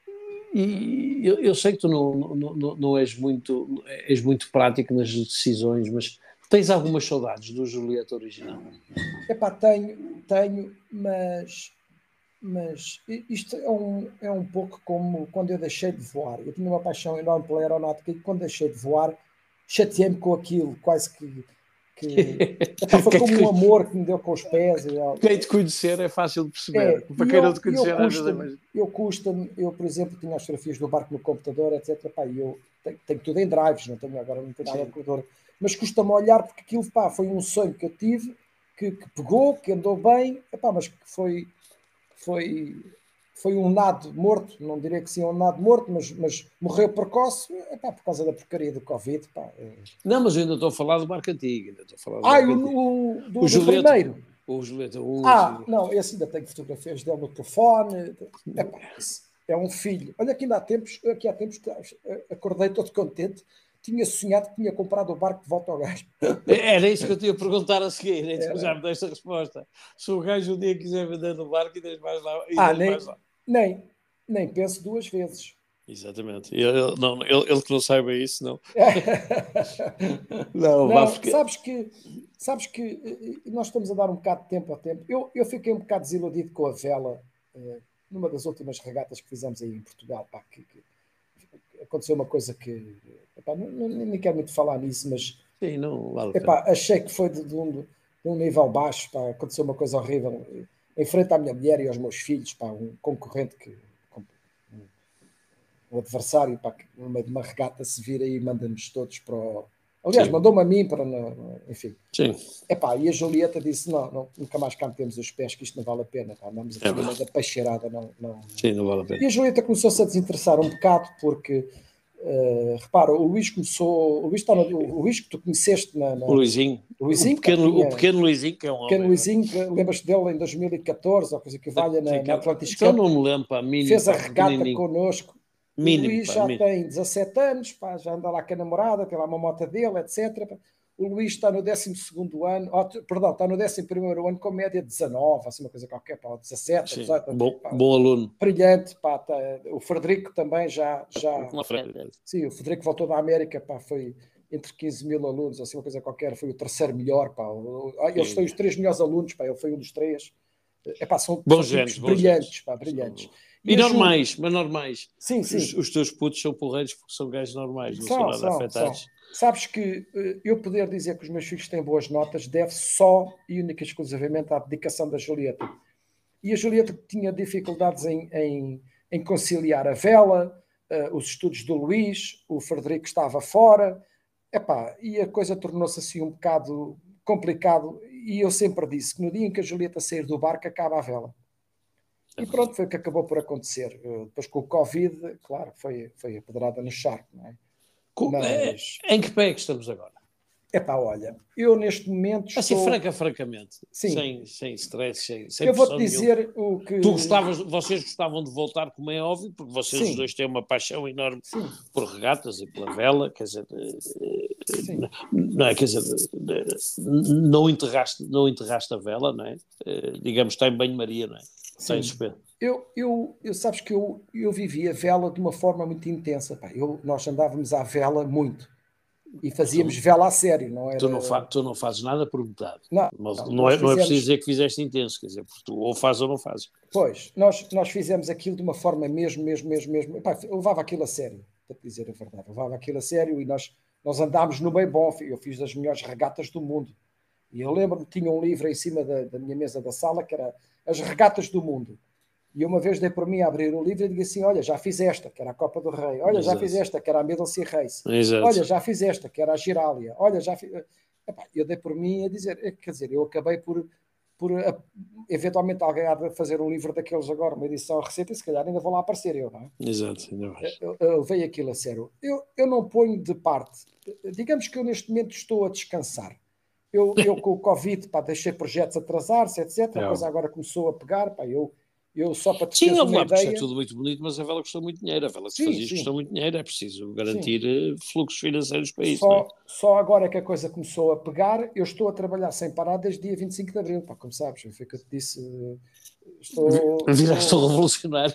Speaker 2: E eu, eu sei que tu não, não, não, não és muito és muito prático nas decisões, mas tens algumas saudades do Julieta original?
Speaker 3: Epá, tenho, tenho, mas... Mas isto é um, é um pouco como quando eu deixei de voar. Eu tinha uma paixão enorme pela aeronáutica e quando deixei de voar, chateei-me com aquilo, quase que... que epá, foi como um amor que me deu com os pés. E,
Speaker 2: quem te conhecer é fácil de perceber.
Speaker 3: É,
Speaker 2: Para quem eu, não te conhecer,
Speaker 3: eu custa-me, eu, custa eu, por exemplo, tinha as fotografias do barco no computador, etcétera. Pá, eu tenho, tenho tudo em drives, não tenho agora não tenho nada de computador. Mas custa-me olhar porque aquilo pá, foi um sonho que eu tive, que, que pegou, que andou bem, epá, mas que foi... Foi, foi um nado morto, não diria que sim, um nado morto, mas, mas morreu precoce, epá, por causa da porcaria do Covid. Pá.
Speaker 2: Não, mas eu ainda estou a falar do barco antigo. Ainda estou a falar do
Speaker 3: ah,
Speaker 2: barco
Speaker 3: o,
Speaker 2: antigo.
Speaker 3: o, do,
Speaker 2: o
Speaker 3: do primeiro.
Speaker 2: O Julieta, o
Speaker 3: ah, não, esse ainda tenho fotografias dele no telefone. Epá, é um filho. Olha que ainda há tempos, aqui há tempos, acordei todo contente, tinha sonhado que tinha comprado o barco de volta ao gajo.
Speaker 2: Era isso que eu te ia perguntar a seguir, é que já me deste a resposta. Se o gajo um dia quiser vender no barco, e deixa mais lá. E
Speaker 3: ah, nem,
Speaker 2: mais lá.
Speaker 3: nem, nem penso duas vezes.
Speaker 2: Exatamente. Ele, não, ele, ele que não saiba isso, não.
Speaker 3: não, não porque... sabes que sabes que nós estamos a dar um bocado de tempo ao tempo. Eu, eu fiquei um bocado desiludido com a vela eh, numa das últimas regatas que fizemos aí em Portugal. Pá, que, que aconteceu uma coisa que epá, não, não, nem quero muito falar nisso, mas
Speaker 2: sim, não, vale
Speaker 3: epá, achei que foi de, de, um, de um nível baixo. Pá, aconteceu uma coisa horrível em frente à minha mulher e aos meus filhos. Pá, um concorrente que o adversário, pá, que no meio de uma regata se vira e manda-nos todos para o... Aliás, mandou-me a mim para... No... Enfim.
Speaker 2: Sim.
Speaker 3: Epá, e a Julieta disse, não, não, nunca mais cá metemos os pés, que isto não vale a pena. Pá, andamos aqui no meio da peixeirada. Não, não...
Speaker 2: Sim, não vale a pena.
Speaker 3: E a Julieta começou-se a desinteressar um bocado, porque... Uh, repara, o Luís começou... O Luís, está no, o Luís que tu conheceste na... na...
Speaker 2: O Luizinho.
Speaker 3: O, Luizinho,
Speaker 2: o, pequeno,
Speaker 3: tinha...
Speaker 2: o pequeno Luizinho, que é um
Speaker 3: homem. O pequeno Luizinho, lembras-te dele em dois mil e catorze, ou coisa que valha na, na Atlantis Cup.
Speaker 2: Então não me lembro, pá, mínimo,
Speaker 3: fez a
Speaker 2: pá,
Speaker 3: regata connosco.
Speaker 2: Mínimo,
Speaker 3: o Luís
Speaker 2: pá,
Speaker 3: já
Speaker 2: mínimo.
Speaker 3: tem dezassete anos, pá, já anda lá com a namorada, tem lá uma moto dele, etcétera. O Luís está no décimo segundo ano, oh, perdão, está no décimo primeiro ano com média de dezanove, assim uma coisa qualquer, pá, dezassete,
Speaker 2: sim,
Speaker 3: dezoito.
Speaker 2: Bom,
Speaker 3: pá,
Speaker 2: bom aluno.
Speaker 3: Brilhante, pá, tá, o Frederico também já... já sim, o Frederico voltou da América, pá, foi entre quinze mil alunos, assim uma coisa qualquer, foi o terceiro melhor, pá. Eles foram os três melhores alunos, pá, ele foi um dos três. Epá, são,
Speaker 2: bons
Speaker 3: são
Speaker 2: genes,
Speaker 3: brilhantes,
Speaker 2: bons
Speaker 3: pá, brilhantes.
Speaker 2: São... E, e normais, mas normais.
Speaker 3: Sim, sim.
Speaker 2: Os, os teus putos são porreiros porque são gajos normais, não são,
Speaker 3: são
Speaker 2: nada
Speaker 3: são,
Speaker 2: afetados.
Speaker 3: São. Sabes que eu poder dizer que os meus filhos têm boas notas deve só e única e exclusivamente à dedicação da Julieta. E a Julieta tinha dificuldades em, em, em conciliar a vela, uh, os estudos do Luís, o Frederico estava fora, epá, e a coisa tornou-se assim um bocado complicado. E eu sempre disse que no dia em que a Julieta sair do barco acaba a vela. E pronto, foi o que acabou por acontecer. Uh, depois com o Covid, claro, foi, foi a pedrada no charco, não é?
Speaker 2: Mas... É, em que pé é que estamos agora?
Speaker 3: Epá, olha, eu neste momento
Speaker 2: assim,
Speaker 3: estou...
Speaker 2: franca, francamente,
Speaker 3: sim.
Speaker 2: sem, sem stress, sem, sem
Speaker 3: eu vou-te dizer
Speaker 2: nenhuma.
Speaker 3: O que...
Speaker 2: Tu gostavas, vocês gostavam de voltar, como é óbvio, porque vocês
Speaker 3: sim.
Speaker 2: os dois têm uma paixão enorme
Speaker 3: sim.
Speaker 2: por regatas e pela vela, quer dizer, sim. não é, quer dizer, não enterraste, não enterraste a vela, não é? Digamos, está em banho-maria, não é? Está em suspenso.
Speaker 3: Eu, eu, eu sabes que eu, eu vivi a vela de uma forma muito intensa. Pá. Eu, nós andávamos à vela muito e fazíamos
Speaker 2: Tu,
Speaker 3: vela a sério, não
Speaker 2: tu, não,
Speaker 3: era.
Speaker 2: fa, tu não fazes nada por metade.
Speaker 3: Não,
Speaker 2: Mas
Speaker 3: não,
Speaker 2: não
Speaker 3: nós
Speaker 2: é, não é preciso
Speaker 3: fizemos.
Speaker 2: dizer que fizeste intenso, quer dizer, porque tu ou fazes ou não fazes.
Speaker 3: Pois, nós, nós fizemos aquilo de uma forma mesmo, mesmo, mesmo, mesmo. Epá, eu levava aquilo a sério, para te dizer a verdade. Eu levava aquilo a sério e nós, nós andámos no bem bom. Eu fiz das melhores regatas do mundo. E eu lembro-me que tinha um livro em cima da, da minha mesa da sala que era As Regatas do Mundo. E uma vez dei por mim a abrir o livro e digo assim: olha, já fiz esta, que era a Copa do Rei. Olha, já
Speaker 2: Exato.
Speaker 3: fiz esta, que era a Middle Sea Race.
Speaker 2: Exato.
Speaker 3: Olha, já fiz esta, que era a Girália. Olha, já fiz. Epá, eu dei por mim a dizer, quer dizer, eu acabei por, por eventualmente alguém há de fazer um livro daqueles agora, uma edição recente, e se calhar ainda vou lá aparecer eu, não é?
Speaker 2: Exato, ainda mais.
Speaker 3: Eu, eu veio aquilo a sério. Eu, eu não ponho de parte. Digamos que eu neste momento estou a descansar. Eu, eu com o Covid, pá, deixei projetos atrasar-se, etcétera.
Speaker 2: É,
Speaker 3: a coisa agora começou a pegar, pá, eu, eu só para te
Speaker 2: sim,
Speaker 3: teres uma
Speaker 2: lá,
Speaker 3: ideia...
Speaker 2: é tudo muito bonito, mas a vela custou muito dinheiro. A vela que
Speaker 3: sim,
Speaker 2: fazias
Speaker 3: sim.
Speaker 2: custou muito dinheiro. É preciso garantir
Speaker 3: sim.
Speaker 2: fluxos financeiros para isso.
Speaker 3: Só,
Speaker 2: não é?
Speaker 3: só agora que a coisa começou a pegar, eu estou a trabalhar sem parar desde dia vinte e cinco de abril, pá, como sabes, foi o que eu te disse. Estou,
Speaker 2: Viraste
Speaker 3: estou...
Speaker 2: um revolucionário.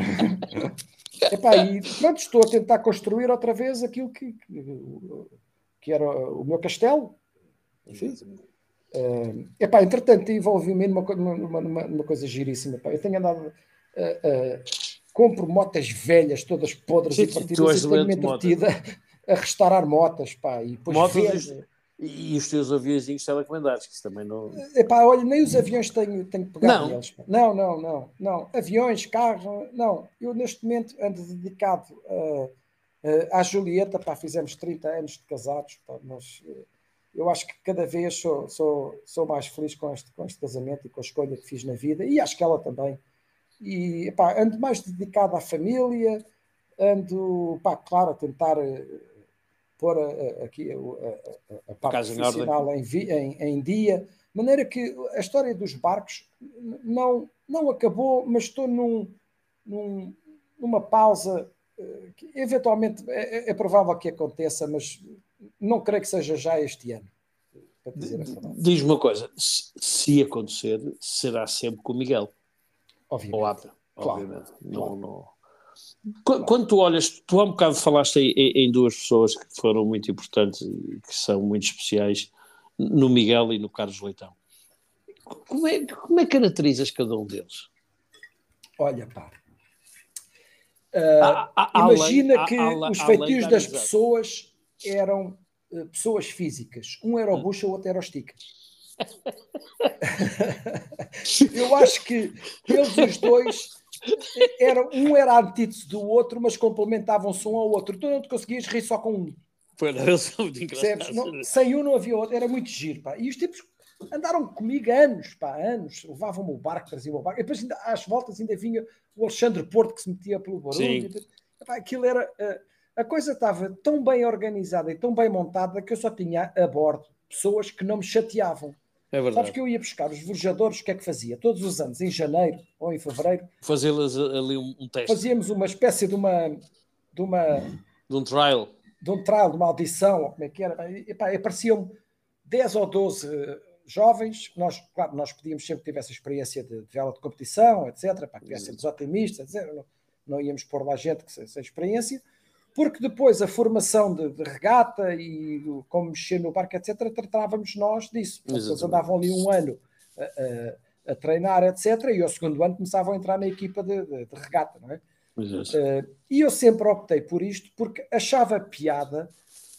Speaker 3: Epá, e pronto, estou a tentar construir outra vez aquilo que, que, que era o meu castelo. Enfim. Uh, epá, entretanto, envolvi-me numa, numa, numa, numa coisa giríssima. Epá. Eu tenho andado. Uh, uh, compro motas velhas, todas podres
Speaker 2: Sim,
Speaker 3: e partidas, e tenho-me entretido a, a restaurar motas. Pá, e depois
Speaker 2: motas
Speaker 3: vendo.
Speaker 2: E, e os teus aviõezinhos telecomandados, que isso também não.
Speaker 3: Epá, olha, nem os aviões tenho, tenho que pegar
Speaker 2: não.
Speaker 3: neles. Não, não, não, não. Aviões, carros, não. Eu neste momento ando dedicado uh, uh, à Julieta. Pá, fizemos trinta anos de casados. Pá, mas uh, eu acho que cada vez sou, sou, sou mais feliz com este, com este casamento e com a escolha que fiz na vida. E acho que ela também. E epá, ando mais dedicado à família. Ando, pá, claro, a tentar... Uh, pôr a, a, aqui a, a, a parte profissional em, em, em dia, de maneira que a história dos barcos não, não acabou, mas estou num, num, numa pausa que eventualmente é, é provável que aconteça, mas não creio que seja já este ano.
Speaker 2: Diz-me uma coisa, se, se acontecer, será sempre com o Miguel.
Speaker 3: Obviamente.
Speaker 2: Ou Abra,
Speaker 3: claro,
Speaker 2: obviamente.
Speaker 3: Claro.
Speaker 2: Não, não... Quando, quando tu olhas, tu há um bocado falaste em, em duas pessoas que foram muito importantes e que são muito especiais, no Miguel e no Carlos Leitão. Como é, como é que caracterizas cada um deles?
Speaker 3: Olha, pá. Uh, a, a, imagina além, que a, a, os feitios da das pessoas eram uh, pessoas físicas. Um era o Bucha, o outro era o Stica. Eu acho que eles os dois eram, um era a antítese do outro, mas complementavam-se um ao outro. Tu não te conseguias rir só com um.
Speaker 2: Foi, eles são muito engraçados.
Speaker 3: Não, sem um não havia outro, era muito giro, pá. E os tipos andaram comigo anos, pá, anos. Levavam-me o barco, traziam o barco. E depois, ainda, às voltas, ainda vinha o Alexandre Porto que se metia pelo barulho. E, pá, aquilo era... A coisa estava tão bem organizada e tão bem montada que eu só tinha a bordo pessoas que não me chateavam.
Speaker 2: É verdade.
Speaker 3: Sabes que eu ia buscar os velejadores, o que é que fazia? Todos os anos, em janeiro ou em fevereiro,
Speaker 2: fazê-las ali um, um teste.
Speaker 3: Fazíamos uma espécie de uma de uma
Speaker 2: de um trial,
Speaker 3: de um trial, de uma audição, ou como é que era. E, epá, apareciam dez ou doze uh, jovens. Nós, claro, nós pedíamos sempre que tivesse experiência de, de vela de competição, etcétera, para que tivessem dos otimistas, etcétera. Não, não íamos pôr lá gente que sem, sem experiência. Porque depois a formação de, de regata e como mexer no barco, etcétera, tratávamos nós disso. Portanto, eles andavam ali um ano a, a, a treinar, etcétera, e ao segundo ano começavam a entrar na equipa de, de, de regata, não é? Uh, e eu sempre optei por isto porque achava piada,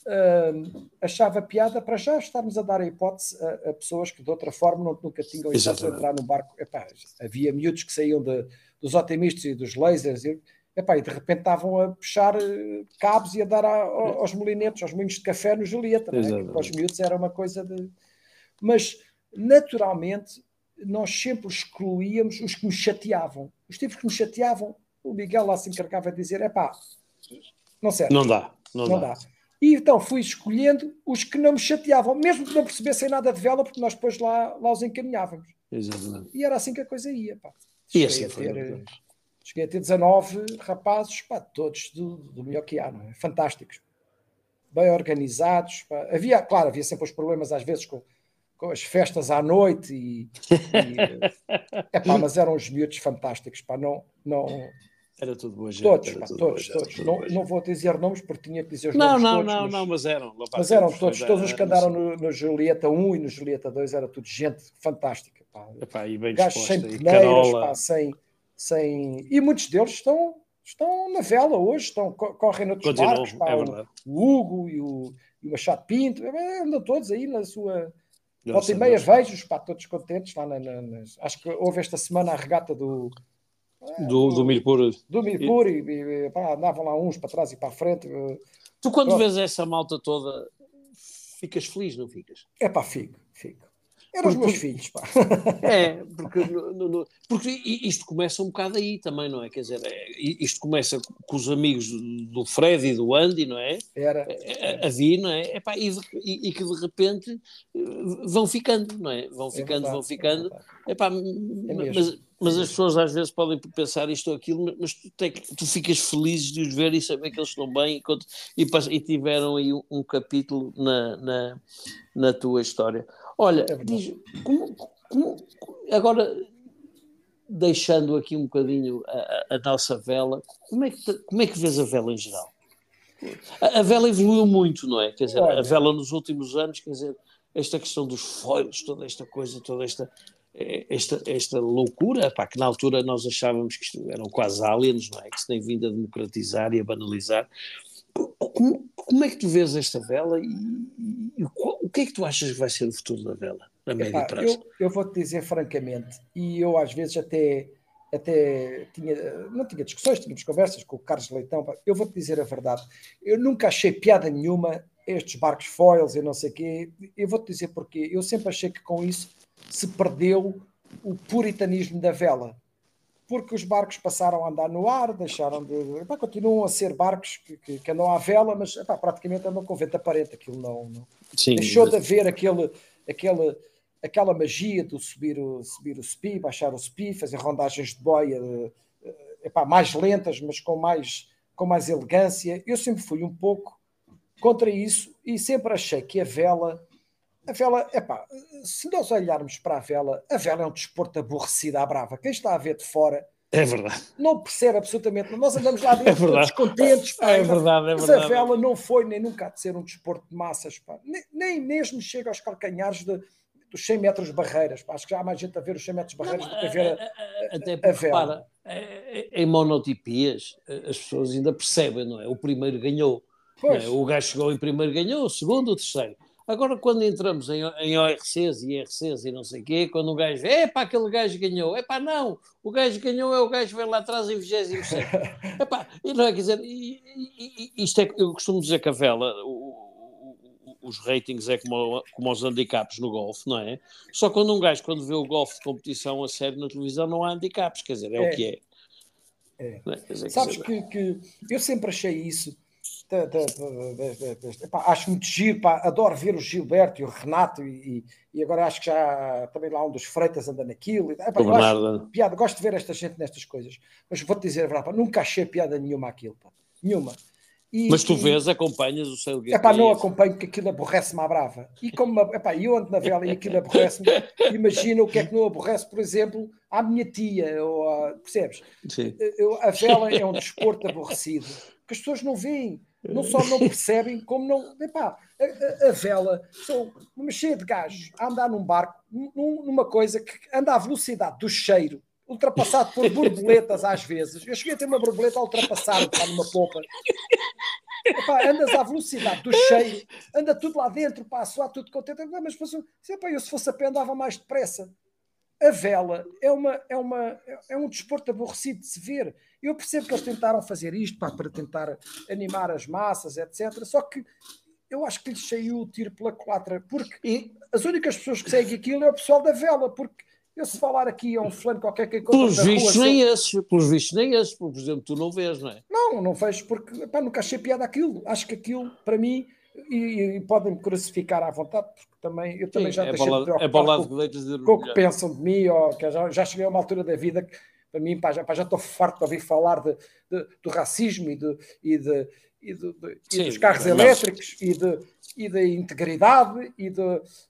Speaker 3: uh, achava piada para já estarmos a dar a hipótese a, a pessoas que de outra forma não, nunca tinham hipótese de entrar num barco. Epá, havia miúdos que saíam de, dos otimistas e dos lasers e, epá, e de repente estavam a puxar cabos e a dar a, a, aos molinetes, aos moinhos de café no Julieta, não é? Que para os miúdos era uma coisa de... Mas, naturalmente, nós sempre excluíamos os que me chateavam. Os tipos que me chateavam, o Miguel lá se encarregava de dizer, epá, não serve.
Speaker 2: Não dá, não,
Speaker 3: não
Speaker 2: dá.
Speaker 3: dá. E então fui escolhendo os que não me chateavam, mesmo que não percebessem nada de vela, porque nós depois lá, lá os encaminhávamos.
Speaker 2: Exatamente.
Speaker 3: E era assim que a coisa ia, pá.
Speaker 2: E assim a ter,
Speaker 3: foi. Cheguei a ter dezanove rapazes, pá, todos do, do melhor que há, não é? Fantásticos. Bem organizados. Pá. Havia, claro, havia sempre os problemas às vezes com, com as festas à noite e, e epá, mas eram os miúdos fantásticos, pá, não, não,
Speaker 2: era tudo boa gente,
Speaker 3: todos,
Speaker 2: era
Speaker 3: pá,
Speaker 2: tudo
Speaker 3: todos,
Speaker 2: boa gente,
Speaker 3: todos,
Speaker 2: tudo
Speaker 3: não,
Speaker 2: boa
Speaker 3: não
Speaker 2: gente.
Speaker 3: vou dizer nomes porque tinha que dizer os
Speaker 2: Não,
Speaker 3: nomes
Speaker 2: não,
Speaker 3: todos,
Speaker 2: não,
Speaker 3: mas,
Speaker 2: não, mas eram. Lá, pá,
Speaker 3: mas eram
Speaker 2: temos
Speaker 3: todos,
Speaker 2: feito
Speaker 3: todos os que
Speaker 2: anos,
Speaker 3: andaram no, no Julieta um e no Julieta dois, era tudo gente fantástica, pá.
Speaker 2: epá, e bem
Speaker 3: Gajos sem
Speaker 2: disposta, e
Speaker 3: peneiras,
Speaker 2: Carola.
Speaker 3: pá, sem, sem... E muitos deles estão, estão na vela hoje, estão, correm noutros
Speaker 2: Continuam,
Speaker 3: barcos, pá,
Speaker 2: é
Speaker 3: o,
Speaker 2: verdade.
Speaker 3: o Hugo e o, e o Machado Pinto, andam todos aí na sua...
Speaker 2: Graças
Speaker 3: Volta e
Speaker 2: a
Speaker 3: meia
Speaker 2: Deus.
Speaker 3: vejo-os, pá, todos contentes lá na, na, nas... Acho que houve esta semana a regata do...
Speaker 2: Do, do Mirpur.
Speaker 3: do Mirpur e, e pá, andavam lá uns para trás e para a frente.
Speaker 2: Tu, quando
Speaker 3: Pronto.
Speaker 2: vês essa malta toda, ficas feliz, não ficas?
Speaker 3: É pá, fico, fico. Eram
Speaker 2: Por-
Speaker 3: os meus
Speaker 2: por-
Speaker 3: filhos, pá.
Speaker 2: É, porque, no- no- no- porque i- isto começa um bocado aí também, não é? Quer dizer, é, i- isto começa com os amigos do do Fred e do Andy, não é?
Speaker 3: Era,
Speaker 2: É,
Speaker 3: era.
Speaker 2: a Vi, não é? Epá, e, de- e- e que de repente eh, vão ficando, não é? Vão
Speaker 3: É
Speaker 2: ficando, vão
Speaker 3: verdade, é
Speaker 2: ficando.
Speaker 3: verdade.
Speaker 2: Epá,
Speaker 3: É mesmo.
Speaker 2: mas, mas
Speaker 3: É
Speaker 2: as
Speaker 3: mesmo.
Speaker 2: pessoas às vezes podem pensar isto ou aquilo, mas tu, tem que- tu ficas feliz de os ver e saber que eles estão bem e, cont- e, pas- e tiveram aí um, um capítulo na, na, na tua história. Olha,
Speaker 3: É verdade.
Speaker 2: diz, como, como- agora deixando aqui um bocadinho a, a- a nossa vela, como é, que, te- como é que vês a vela em geral? A, a vela evoluiu muito, não é? Quer dizer, a
Speaker 3: Olha,
Speaker 2: vela nos últimos anos, quer dizer, esta questão dos foils, toda esta coisa, toda esta, eh, esta, esta loucura, pá, que na altura nós achávamos que isto eram quase aliens, não é? Que se tem vindo a democratizar e a banalizar. Como, como é que tu vês esta vela e, e- e qual- o que é que tu achas que vai ser o futuro da vela a médio
Speaker 3: epá,
Speaker 2: prazo?
Speaker 3: eu, eu vou-te dizer francamente, e eu às vezes até, até tinha, não tinha discussões, tínhamos conversas com o Carlos Leitão, pá, eu vou-te dizer a verdade, eu nunca achei piada nenhuma estes barcos foils e não sei o quê, eu vou-te dizer porquê, eu sempre achei que com isso se perdeu o puritanismo da vela, porque os barcos passaram a andar no ar, deixaram de... Epá, continuam a ser barcos que, que, que andam à vela, mas epá, praticamente andam com vento aparente, aquilo não... não...
Speaker 2: Sim,
Speaker 3: Deixou de haver aquele... aquele aquela magia do subir o, subir o spi, baixar o spi, fazer rondagens de boia epá, mais lentas, mas com mais, com mais elegância. Eu sempre fui um pouco contra isso e sempre achei que a vela, a vela, epá, se nós olharmos para a vela, a vela é um desporto aborrecido à brava. Quem está a ver de fora
Speaker 2: é verdade.
Speaker 3: não percebe absolutamente. Nós andamos lá
Speaker 2: É
Speaker 3: dentro todos
Speaker 2: verdade.
Speaker 3: contentes. Pá,
Speaker 2: É verdade, é
Speaker 3: mas
Speaker 2: verdade.
Speaker 3: a vela não foi nem nunca há de ser um desporto de massas. Pá. Nem, nem mesmo chega aos calcanhares de, dos cem metros de barreiras. Pá. Acho que já há mais gente a ver os cem metros de barreiras
Speaker 2: Não,
Speaker 3: do que a ver a, a,
Speaker 2: até
Speaker 3: a
Speaker 2: porque,
Speaker 3: vela.
Speaker 2: repara, em monotipias as pessoas ainda percebem, não é? O primeiro ganhou. Não é?
Speaker 3: Pois.
Speaker 2: O gajo chegou em primeiro, ganhou, o segundo, o terceiro. Agora, quando entramos em, em O R Cs e I R Cs e não sei o quê, quando o gajo vê, epá, aquele gajo ganhou, epá, não, o gajo ganhou é o gajo que vem lá atrás em vigésimo sétimo. Epá, e não é, quer dizer, e, e, e, isto é, eu costumo dizer que a vela, o, o, os ratings é como, como os handicaps no golfe, não é? Só quando um gajo, quando vê o golfe de competição a sério na televisão, não há handicaps, quer dizer, é, é. o que é.
Speaker 3: É.
Speaker 2: Não é? Quer dizer,
Speaker 3: Sabes
Speaker 2: quer dizer,
Speaker 3: que, que eu sempre achei isso. Da, da, da, da, epá, acho muito giro, pá, adoro ver o Gilberto e o Renato e, e agora acho que já também lá um dos Freitas anda naquilo. Epá, eu acho piada, gosto de ver esta gente nestas coisas, mas vou-te dizer a verdade, pá, nunca achei piada nenhuma aquilo, pá, nenhuma. E,
Speaker 2: mas tu
Speaker 3: e,
Speaker 2: vês, acompanhas o seu G P.
Speaker 3: Epá, não acompanho porque aquilo aborrece-me à brava. E como epá, eu ando na vela e aquilo aborrece-me, imagina o que é que não aborrece, por exemplo, à minha tia, ou a, percebes?
Speaker 2: Sim.
Speaker 3: Eu, a vela é um desporto aborrecido que as pessoas não veem. Não só não percebem, como não. Epá, a, a, a vela são uma cheia de gajos a andar num barco, num, numa coisa que anda à velocidade do cheiro, ultrapassado por borboletas às vezes. Eu cheguei a ter uma borboleta a ultrapassar-me pá, numa popa. Epá, andas à velocidade do cheiro, anda tudo lá dentro, pá, suar tudo contente. Mas epá, eu se fosse a pé andava mais depressa. A vela é, uma, é, uma, é um desporto aborrecido de se ver. Eu percebo que eles tentaram fazer isto pá, para tentar animar as massas, etcétera. Só que eu acho que lhes saiu o tiro pela culatra, porque e as únicas pessoas que seguem aquilo é o pessoal da vela, porque eu se falar aqui a um fulano qualquer que encontra
Speaker 2: pelos vistos
Speaker 3: rua,
Speaker 2: nem
Speaker 3: só...
Speaker 2: esses, pelos vistos nem esses, por exemplo, tu não vês, não é?
Speaker 3: Não, não vejo, porque pá, nunca achei piada aquilo. Acho que aquilo, para mim, e, e podem-me crucificar à vontade, porque também, eu também
Speaker 2: Sim,
Speaker 3: já
Speaker 2: é
Speaker 3: deixei de
Speaker 2: é
Speaker 3: preocupar
Speaker 2: com,
Speaker 3: com, com o que pensam de mim, ou que já, já cheguei a uma altura da vida que, para mim, pá, já, pá, já estou farto de ouvir falar de, de, do racismo e, de, e, de, e, de, de, Sim, e dos carros é elétricos e, de, e da integridade e de...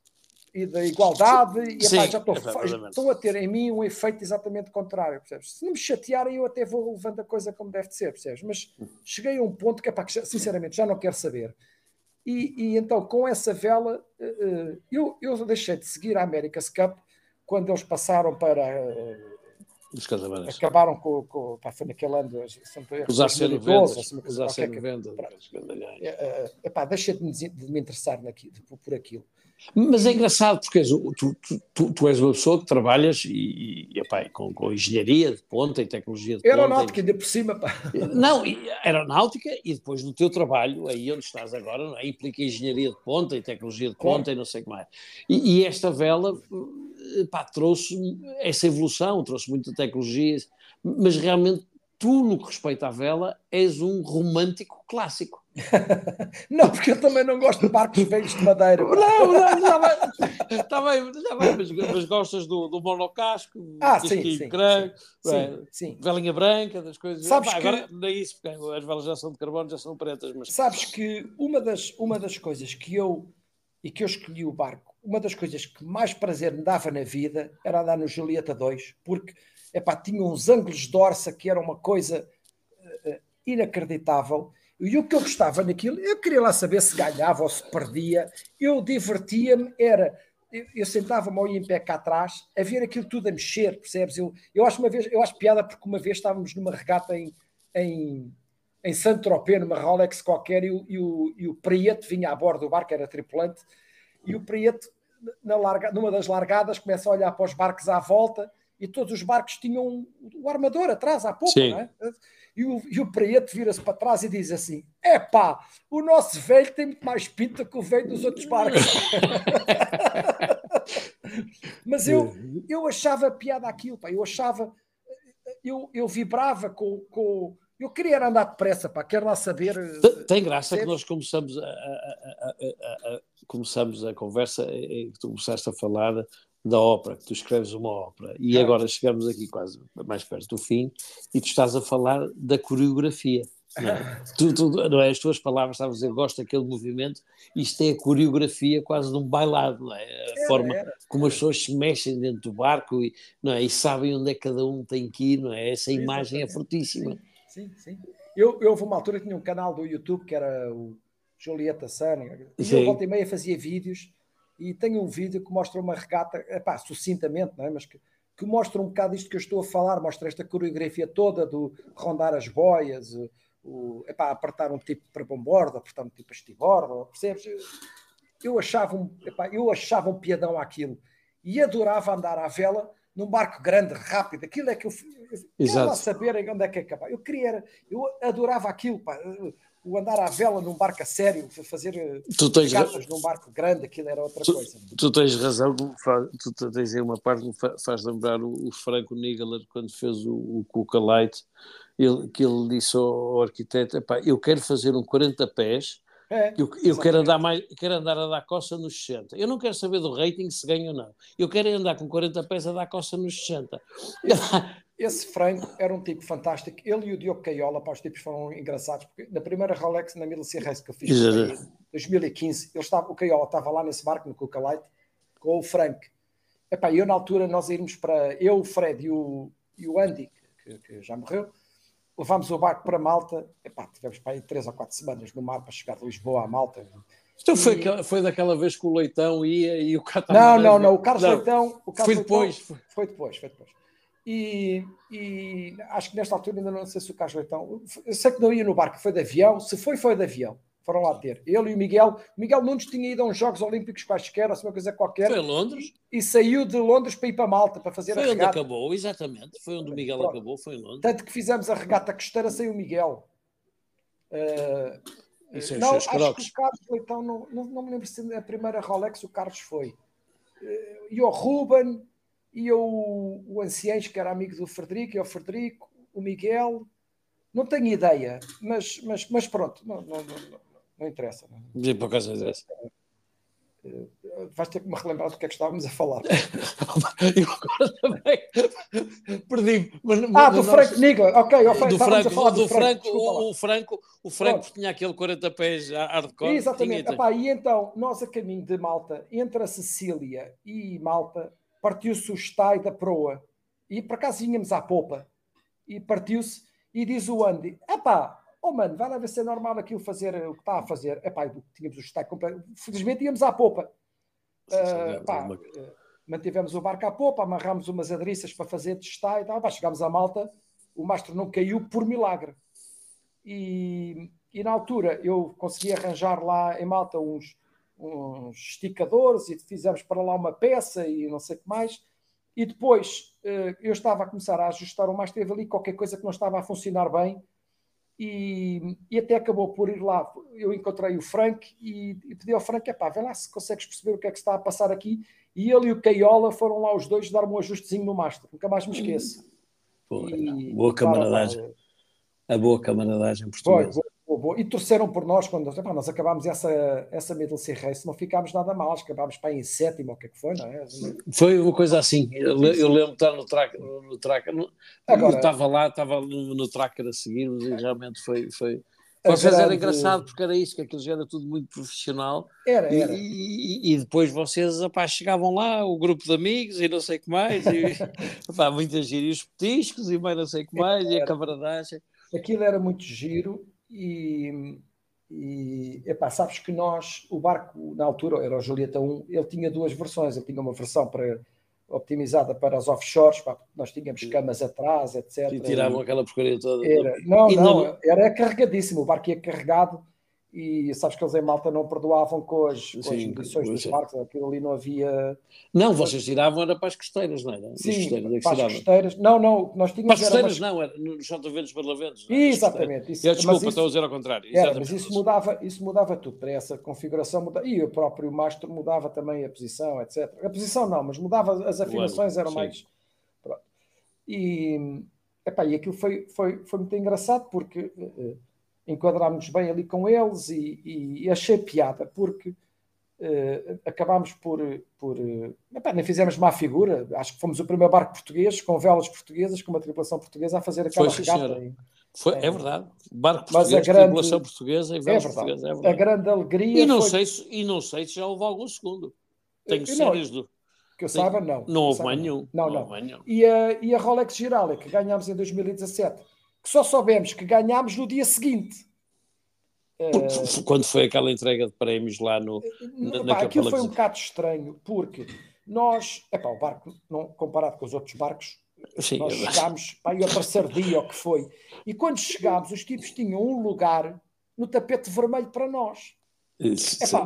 Speaker 3: e da igualdade, e
Speaker 2: Sim,
Speaker 3: epá, já estou,
Speaker 2: exatamente.
Speaker 3: estão a ter em mim um efeito exatamente contrário, percebes? Se não me chatearem, eu até vou levando a coisa como deve de ser, percebes? Mas cheguei a um ponto que, epá, que sinceramente já não quero saber. E, e então, com essa vela, eu, eu deixei de seguir a America's Cup quando eles passaram para...
Speaker 2: Os casamentos.
Speaker 3: Acabaram com... com pá, foi naquele ano,
Speaker 2: os A C noventa.
Speaker 3: Os
Speaker 2: A C noventa.
Speaker 3: Epá, deixei de me, de me interessar naquilo, por aquilo.
Speaker 2: Mas é engraçado porque tu, tu, tu, tu és uma pessoa que trabalhas e, e, epá, com, com engenharia de ponta e tecnologia de ponta.
Speaker 3: Aeronáutica, ainda por cima. Pá.
Speaker 2: Não, aeronáutica e depois no teu trabalho, aí onde estás agora, não é? Implica engenharia de ponta e tecnologia de ponta claro. E não sei o que mais. E, e esta vela pá, trouxe essa evolução, trouxe muita tecnologia, mas realmente tu, no que respeita à vela, és um romântico clássico.
Speaker 3: Não, porque eu também não gosto de barcos velhos de madeira.
Speaker 2: Pá. Não, não, já vai, está bem, já vai, mas, mas gostas do, do monocasco,
Speaker 3: ah, sim, sim,
Speaker 2: crânio,
Speaker 3: sim, sim, sim.
Speaker 2: velinha branca, das coisas.
Speaker 3: Sabes
Speaker 2: Pá,
Speaker 3: que...
Speaker 2: Agora, não é isso, porque as velas já são de carbono, já são pretas. Mas...
Speaker 3: Sabes que uma das, uma das coisas que eu, e que eu escolhi o barco, uma das coisas que mais prazer me dava na vida era andar no Julieta dois, porque epá, tinha uns ângulos de orça que era uma coisa uh, inacreditável. E o que eu gostava naquilo, eu queria lá saber se ganhava ou se perdia, eu divertia-me, era, eu, eu sentava-me ao em pé cá atrás, a ver aquilo tudo a mexer, percebes? Eu, eu acho uma vez, eu acho piada porque uma vez estávamos numa regata em, em, em Saint-Tropez, numa Rolex qualquer, e o, e, o, e o Prieto vinha a bordo do barco, era tripulante, e o Prieto, na larga, numa das largadas, começa a olhar para os barcos à volta, e todos os barcos tinham o armador atrás, à popa, não é? E o, e o Prieto vira-se para trás e diz assim: epá, o nosso velho tem muito mais pinta que o velho dos outros barcos. Mas eu, eu achava piada aquilo, pá, eu achava, eu, eu vibrava com, com, eu queria andar depressa, pá, quero lá saber.
Speaker 2: Tem graça que nós começamos a, a, a, a, a, começamos a conversa, e tu começaste a falar da ópera, que tu escreves uma ópera, e ah. agora chegamos aqui quase mais perto do fim, e tu estás a falar da coreografia. Não é? tu, tu, não é? As tuas palavras, estavas a dizer, gosto daquele movimento, isto é a coreografia quase de um bailado, não é? A era, forma era. como as pessoas se mexem dentro do barco e, não é? E sabem onde é que cada um tem que ir, não é? Essa imagem Exatamente. é fortíssima.
Speaker 3: Sim, sim. sim. Eu, eu houve uma altura que tinha um canal do YouTube que era o Julieta Sun, e sim. eu volta e meia fazia vídeos, e tenho um vídeo que mostra uma regata, epá, sucintamente, não é? Mas que, que mostra um bocado isto que eu estou a falar, mostra esta coreografia toda do rondar as boias, o, epá, apertar um tipo para bombordo, apertar um tipo para estibordo, percebes? Eu achava, um, epá, eu achava um piadão àquilo, e adorava andar à vela num barco grande, rápido, aquilo é que eu, eu quero lá saber onde é que acaba. Eu queria, eu adorava aquilo, pá, o andar à vela num barco a sério, fazer regatas num barco grande, aquilo era outra
Speaker 2: tu,
Speaker 3: coisa.
Speaker 2: Tu tens razão, tu tens aí uma parte que faz lembrar o, o Franco Nigler quando fez o, o Cuca Light, ele, que ele disse ao, ao arquiteto, epá, eu quero fazer um quarenta pés, é, eu, eu quero, andar mais, quero andar a dar coça nos sessenta. Eu não quero saber do rating se ganha ou não. Eu quero andar com quarenta pés a dar coça nos sessenta.
Speaker 3: Esse, esse Franco era um tipo fantástico. Ele e o Diogo Caiola, para os tipos foram engraçados, porque na primeira Rolex, na Milicia Race que eu fiz em dois mil e quinze, ele estava, o Caiola estava lá nesse barco, no Cuca Light, com o Frank. Epá, eu na altura, nós irmos para... Eu, o Fred e o, e o Andy, que, que já morreu, levámos o barco para Malta, epá, tivemos para aí três ou quatro semanas no mar para chegar de Lisboa a Malta.
Speaker 2: Então foi, e... foi daquela vez que o Leitão ia e o
Speaker 3: Catamarã... Não, não, não, o Carlos não. Leitão... O
Speaker 2: foi,
Speaker 3: Carlos
Speaker 2: depois.
Speaker 3: Leitão, foi depois. Foi depois, e, e acho que nesta altura ainda não sei se o Carlos Leitão... Eu sei que não ia no barco, foi de avião, se foi, foi de avião. Foram lá ter. Ele e o Miguel... O Miguel Nunes tinha ido a uns Jogos Olímpicos quaisquer, ou se uma coisa qualquer.
Speaker 2: Foi a Londres.
Speaker 3: E, e saiu de Londres para ir para Malta, para fazer
Speaker 2: foi
Speaker 3: a regata.
Speaker 2: Foi onde acabou, exatamente. Foi onde o Miguel Pronto. acabou, foi em Londres.
Speaker 3: Tanto que fizemos a regata costeira sem o Miguel. Uh,
Speaker 2: Isso é
Speaker 3: não,
Speaker 2: os
Speaker 3: acho
Speaker 2: croques.
Speaker 3: que o Carlos Leitão, não, não, não me lembro se a primeira Rolex o Carlos foi. Uh, e o Ruben, e o, o Anciães, que era amigo do Frederico, e o Frederico, o Miguel, não tenho ideia, mas, mas, mas pronto, não, não, não, não, não interessa. Não,
Speaker 2: não por causa dessa.
Speaker 3: vais ter que me relembrar do que é que estávamos a falar.
Speaker 2: Eu agora também perdi-me.
Speaker 3: Ah, do Frank Nigla, ok, ok,
Speaker 2: do
Speaker 3: estávamos
Speaker 2: Franco,
Speaker 3: a falar do,
Speaker 2: do
Speaker 3: Franco,
Speaker 2: Franco,
Speaker 3: desculpa lá.
Speaker 2: o, o Franco, o Franco tinha aquele quarenta pés hardcore.
Speaker 3: Exatamente,
Speaker 2: tinha,
Speaker 3: epá, e então, nós a caminho de Malta, entre a Sicília e Malta, partiu-se o Estai da proa, e por acaso vinhamos à popa, e partiu-se, e diz o Andy, epá, oh mano, vai lá ver se é normal aquilo fazer o que está a fazer. Epá, tínhamos o Estai completo, felizmente íamos à popa. Uh, pá, uh, mantivemos o barco à popa, amarramos umas aderícias para fazer de Estai, e tal, pá, chegámos à Malta, o mastro não caiu por milagre. E, e na altura eu consegui arranjar lá em Malta uns, uns esticadores e fizemos para lá uma peça e não sei o que mais. E depois uh, eu estava a começar a ajustar o mastro, teve ali qualquer coisa que não estava a funcionar bem e, e até acabou por ir lá. Eu encontrei o Frank e, e pedi ao Frank, epá, vê lá se consegues perceber o que é que está a passar aqui. E ele e o Caiola foram lá os dois dar-me um ajustezinho no mastro, nunca mais me esqueço.
Speaker 2: Porra,
Speaker 3: E,
Speaker 2: boa
Speaker 3: e, claro,
Speaker 2: camaradagem. Opá, a boa camaradagem portuguesa.
Speaker 3: Boa, boa, boa. E torceram por nós quando epá, nós acabámos essa, essa Middle Sea Race, não ficámos nada mal, acabámos para em sétimo, o que é que foi, não é?
Speaker 2: Foi uma coisa assim, eu, eu lembro de estar no tracker, no tracker no, Agora, eu estava lá, estava no, no tracker a seguir, e realmente foi... foi... Vocês grande... era engraçado porque era isso, que aquilo já era tudo muito profissional.
Speaker 3: Era, era.
Speaker 2: E, e, e depois vocês opá, chegavam lá, o grupo de amigos e não sei o que mais, e opá, muita giro, e os petiscos e mais não sei o que mais, era. E a camaradagem.
Speaker 3: Aquilo era muito giro e, e epá, sabes que nós, o barco na altura, era o Julieta um, ele tinha duas versões, ele tinha uma versão para... optimizada para as offshores, pá, nós tínhamos camas atrás, etcétera.
Speaker 2: E tiravam e, aquela porcaria toda.
Speaker 3: Era, não, não, não, era carregadíssimo, o barco ia carregado e sabes que eles em Malta não perdoavam com as, com Sim, as medições dos barcos, aquilo ali não havia...
Speaker 2: Não, vocês tiravam era para as costeiras, não era?
Speaker 3: Sim,
Speaker 2: costeiras,
Speaker 3: para as costeiras. Não, não, nós tínhamos...
Speaker 2: Para as costeiras era uma... não, era nos chotaventos barlaventos.
Speaker 3: Exatamente.
Speaker 2: Isso, desculpa, isso, estou a dizer ao contrário.
Speaker 3: Era, mas isso mudava, isso mudava tudo, para essa configuração mudava, e o próprio mastro mudava também a posição, etcétera. A posição não, mas mudava, as afinações eram sim. mais... Pronto. E, epá, e aquilo foi, foi, foi muito engraçado porque uh, enquadrámos bem ali com eles e, e, e achei piada, porque uh, acabámos por... por uh, epá, nem fizemos má figura, acho que fomos o primeiro barco português, com velas portuguesas, com uma tripulação portuguesa, a fazer aquela
Speaker 2: foi,
Speaker 3: regata. E,
Speaker 2: Foi, é, é verdade. Barco português, mas a grande, tripulação portuguesa e velas é portuguesas. É verdade.
Speaker 3: A grande alegria
Speaker 2: e não,
Speaker 3: foi...
Speaker 2: sei se, e não sei se já houve algum segundo. Tenho
Speaker 3: eu
Speaker 2: séries do...
Speaker 3: Que eu saiba, não.
Speaker 2: Não houve
Speaker 3: mais
Speaker 2: nenhum.
Speaker 3: Não,
Speaker 2: não.
Speaker 3: não. não. E, a, e a Rolex Girale, que ganhámos em dois mil e dezassete, que só soubemos que ganhámos no dia seguinte.
Speaker 2: Porque, uh, quando foi aquela entrega de prémios lá no...
Speaker 3: Na, pá, aquilo foi um bocado estranho, porque nós... Epá, o barco, não, comparado com os outros barcos, Sim, nós chegámos, pá, e o terceiro dia, o que foi. E quando chegámos, os tipos tinham um lugar no tapete vermelho para nós.
Speaker 2: Isso,
Speaker 3: Epá,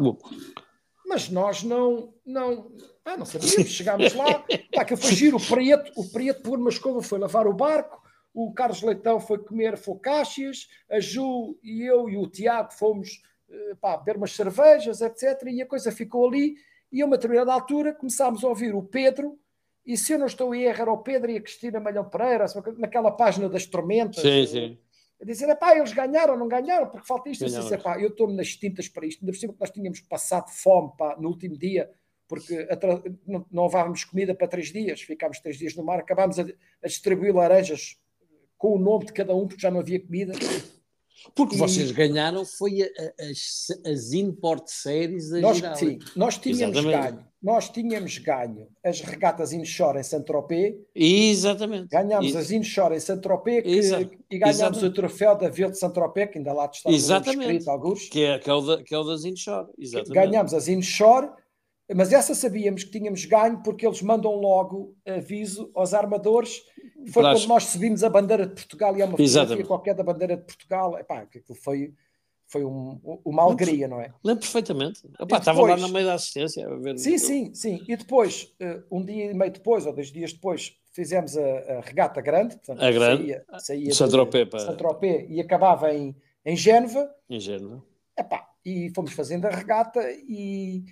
Speaker 3: mas nós não, não, ah, não sabíamos, chegámos lá, pá, que foi giro, o preto, o preto por uma escova foi lavar o barco, o Carlos Leitão foi comer focaccias, a Ju e eu e o Tiago fomos pá, beber umas cervejas, etcétera. E a coisa ficou ali, e a uma determinada altura começámos a ouvir o Pedro, e se eu não estou em erro, era o Pedro e a Cristina Malhão Pereira, naquela página das tormentas.
Speaker 2: Sim, sim.
Speaker 3: A dizer, epá, eles ganharam, não ganharam, porque falta isto. Eu disse, epá, eu estou-me nas tintas para isto. Ainda por cima que nós tínhamos passado fome pá, no último dia, porque não, não levávamos comida para três dias, ficámos três dias no mar, acabámos a, a distribuir laranjas com o nome de cada um, porque já não havia comida.
Speaker 2: Porque e... vocês ganharam foi a, a, as, as import séries da
Speaker 3: nós,
Speaker 2: Girale.
Speaker 3: Sim, nós tínhamos Exatamente. ganho. Nós tínhamos ganho as regatas inshore em Saint-Tropez.
Speaker 2: Exatamente.
Speaker 3: Ganhámos
Speaker 2: Isso.
Speaker 3: as inshore em Saint-Tropez que, e ganhámos Exatamente. o troféu da Ville de Saint-Tropez, que ainda lá está escrito alguns.
Speaker 2: Que é, que, é o da, que é o das inshore. Exatamente.
Speaker 3: Ganhámos as inshore, mas essa sabíamos que tínhamos ganho porque eles mandam logo aviso aos armadores. Foi Para quando nós subimos a bandeira de Portugal e é uma fotografia Exatamente. qualquer da bandeira de Portugal. Epá, aquilo foi... Foi um, uma alegria, não é?
Speaker 2: Lembro perfeitamente. Opa, depois, estava lá no meio da assistência. A ver
Speaker 3: sim, sim, sim. E depois, um dia e meio depois, ou dois dias depois, fizemos a, a regata grande. Portanto,
Speaker 2: a grande.
Speaker 3: Saía, saía de
Speaker 2: Saint-Tropez. Para...
Speaker 3: Saint-Tropez e acabava em, em Génova.
Speaker 2: Em Génova.
Speaker 3: Epá, e fomos fazendo a regata e,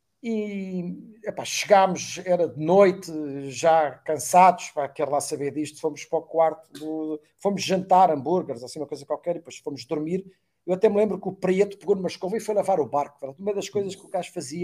Speaker 3: e epá, chegámos, era de noite, já cansados, pá, quero lá saber disto, fomos para o quarto, do, fomos jantar hambúrgueres, assim uma coisa qualquer, e depois fomos dormir. Eu até me lembro que o preto pegou numa escova e foi lavar o barco. Uma das coisas que o gajo fazia, pá,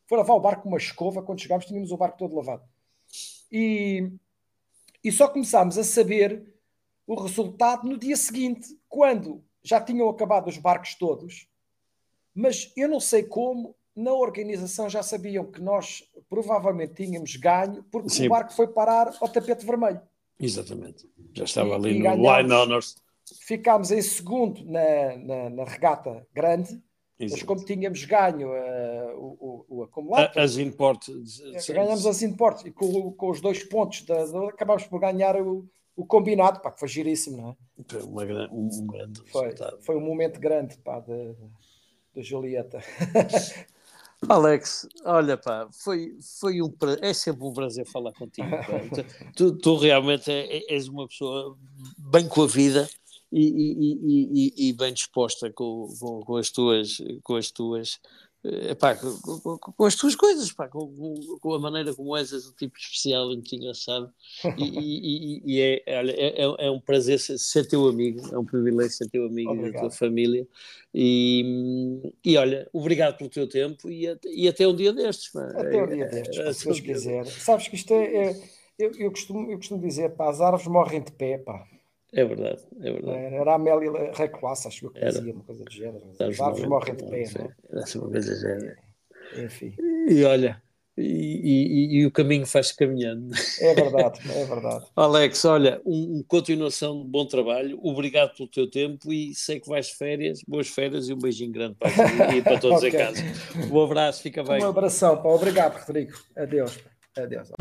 Speaker 3: foi lavar o barco com uma escova. Quando chegámos tínhamos o barco todo lavado. E, e só começámos a saber o resultado no dia seguinte, quando já tinham acabado os barcos todos, mas eu não sei como, na organização já sabiam que nós provavelmente tínhamos ganho, porque Sim. o barco foi parar ao tapete vermelho.
Speaker 2: Exatamente. Já estava
Speaker 3: e,
Speaker 2: ali
Speaker 3: e
Speaker 2: no
Speaker 3: ganhámos,
Speaker 2: line honors.
Speaker 3: Ficámos em segundo na, na, na regata grande, Exato. Mas como tínhamos ganho uh, o, o, o acumulado,
Speaker 2: as import,
Speaker 3: ganhamos as import e com, com os dois pontos da, da, acabámos por ganhar o, o combinado, pá, que foi giríssimo, não é?
Speaker 2: Foi uma, um, um grande
Speaker 3: foi,
Speaker 2: resultado.
Speaker 3: Foi um momento grande, pá, da Julieta.
Speaker 2: Alex, olha, pá, foi, foi um pra... é sempre um prazer falar contigo. Pá. Tu, tu realmente és uma pessoa bem com a vida e, e, e, e, e bem disposta com, com, com as tuas, com as tuas, epá, com, com, com as tuas coisas, pá, com, com a maneira como és, és um tipo especial, muito engraçado. E, e, e é, olha, é, é um prazer ser, ser teu amigo, é um privilégio ser teu amigo Obrigado. E da tua família. E, e olha, obrigado pelo teu tempo e, e até um dia destes. Pá.
Speaker 3: Até um dia destes, é, se Deus quiser. Sabes que isto é, é eu, eu, costumo, eu costumo dizer, pá, as árvores morrem de pé, pá.
Speaker 2: É verdade, é verdade.
Speaker 3: Era a Amélia Recolasso, acho que eu que dizia uma coisa do género. As árvores morrem de pé, não é?
Speaker 2: Era uma coisa do género.
Speaker 3: Enfim.
Speaker 2: E olha, e, e, e o caminho faz-se caminhando.
Speaker 3: É verdade, é verdade.
Speaker 2: Alex, olha, um, um continuação de bom trabalho, obrigado pelo teu tempo e sei que vais de férias, boas férias e um beijinho grande para ti e para todos okay. em casa. Um abraço, fica bem.
Speaker 3: Um abração, pá. Obrigado, Rodrigo. Adeus. Adeus.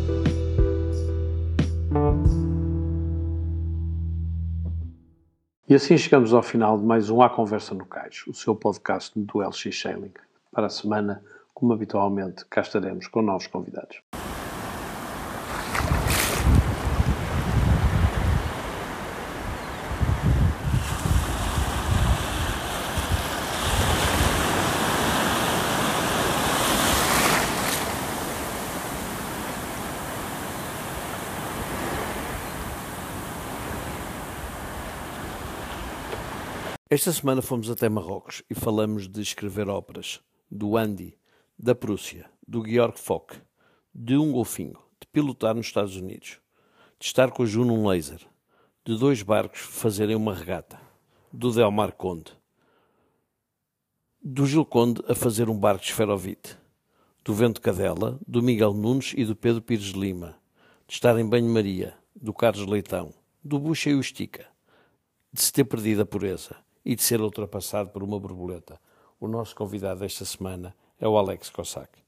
Speaker 2: E assim chegamos ao final de mais um A Conversa no Cais, o seu podcast do L X Sailing. Para a semana, como habitualmente, cá estaremos com novos convidados. Esta semana fomos até Marrocos e falamos de escrever óperas, do Andy, da Prússia, do Georg Fock, de um golfinho, de pilotar nos Estados Unidos, de estar com a Juno num laser, de dois barcos fazerem uma regata, do Delmar Conde, do Gil Conde a fazer um barco de esferovite, do Vento Cadela, do Miguel Nunes e do Pedro Pires de Lima, de estar em banho-maria, do Carlos Leitão, do Bucha e o Estica, de se ter perdido a pureza e de ser ultrapassado por uma borboleta. O nosso convidado desta semana é o Alex Cossack.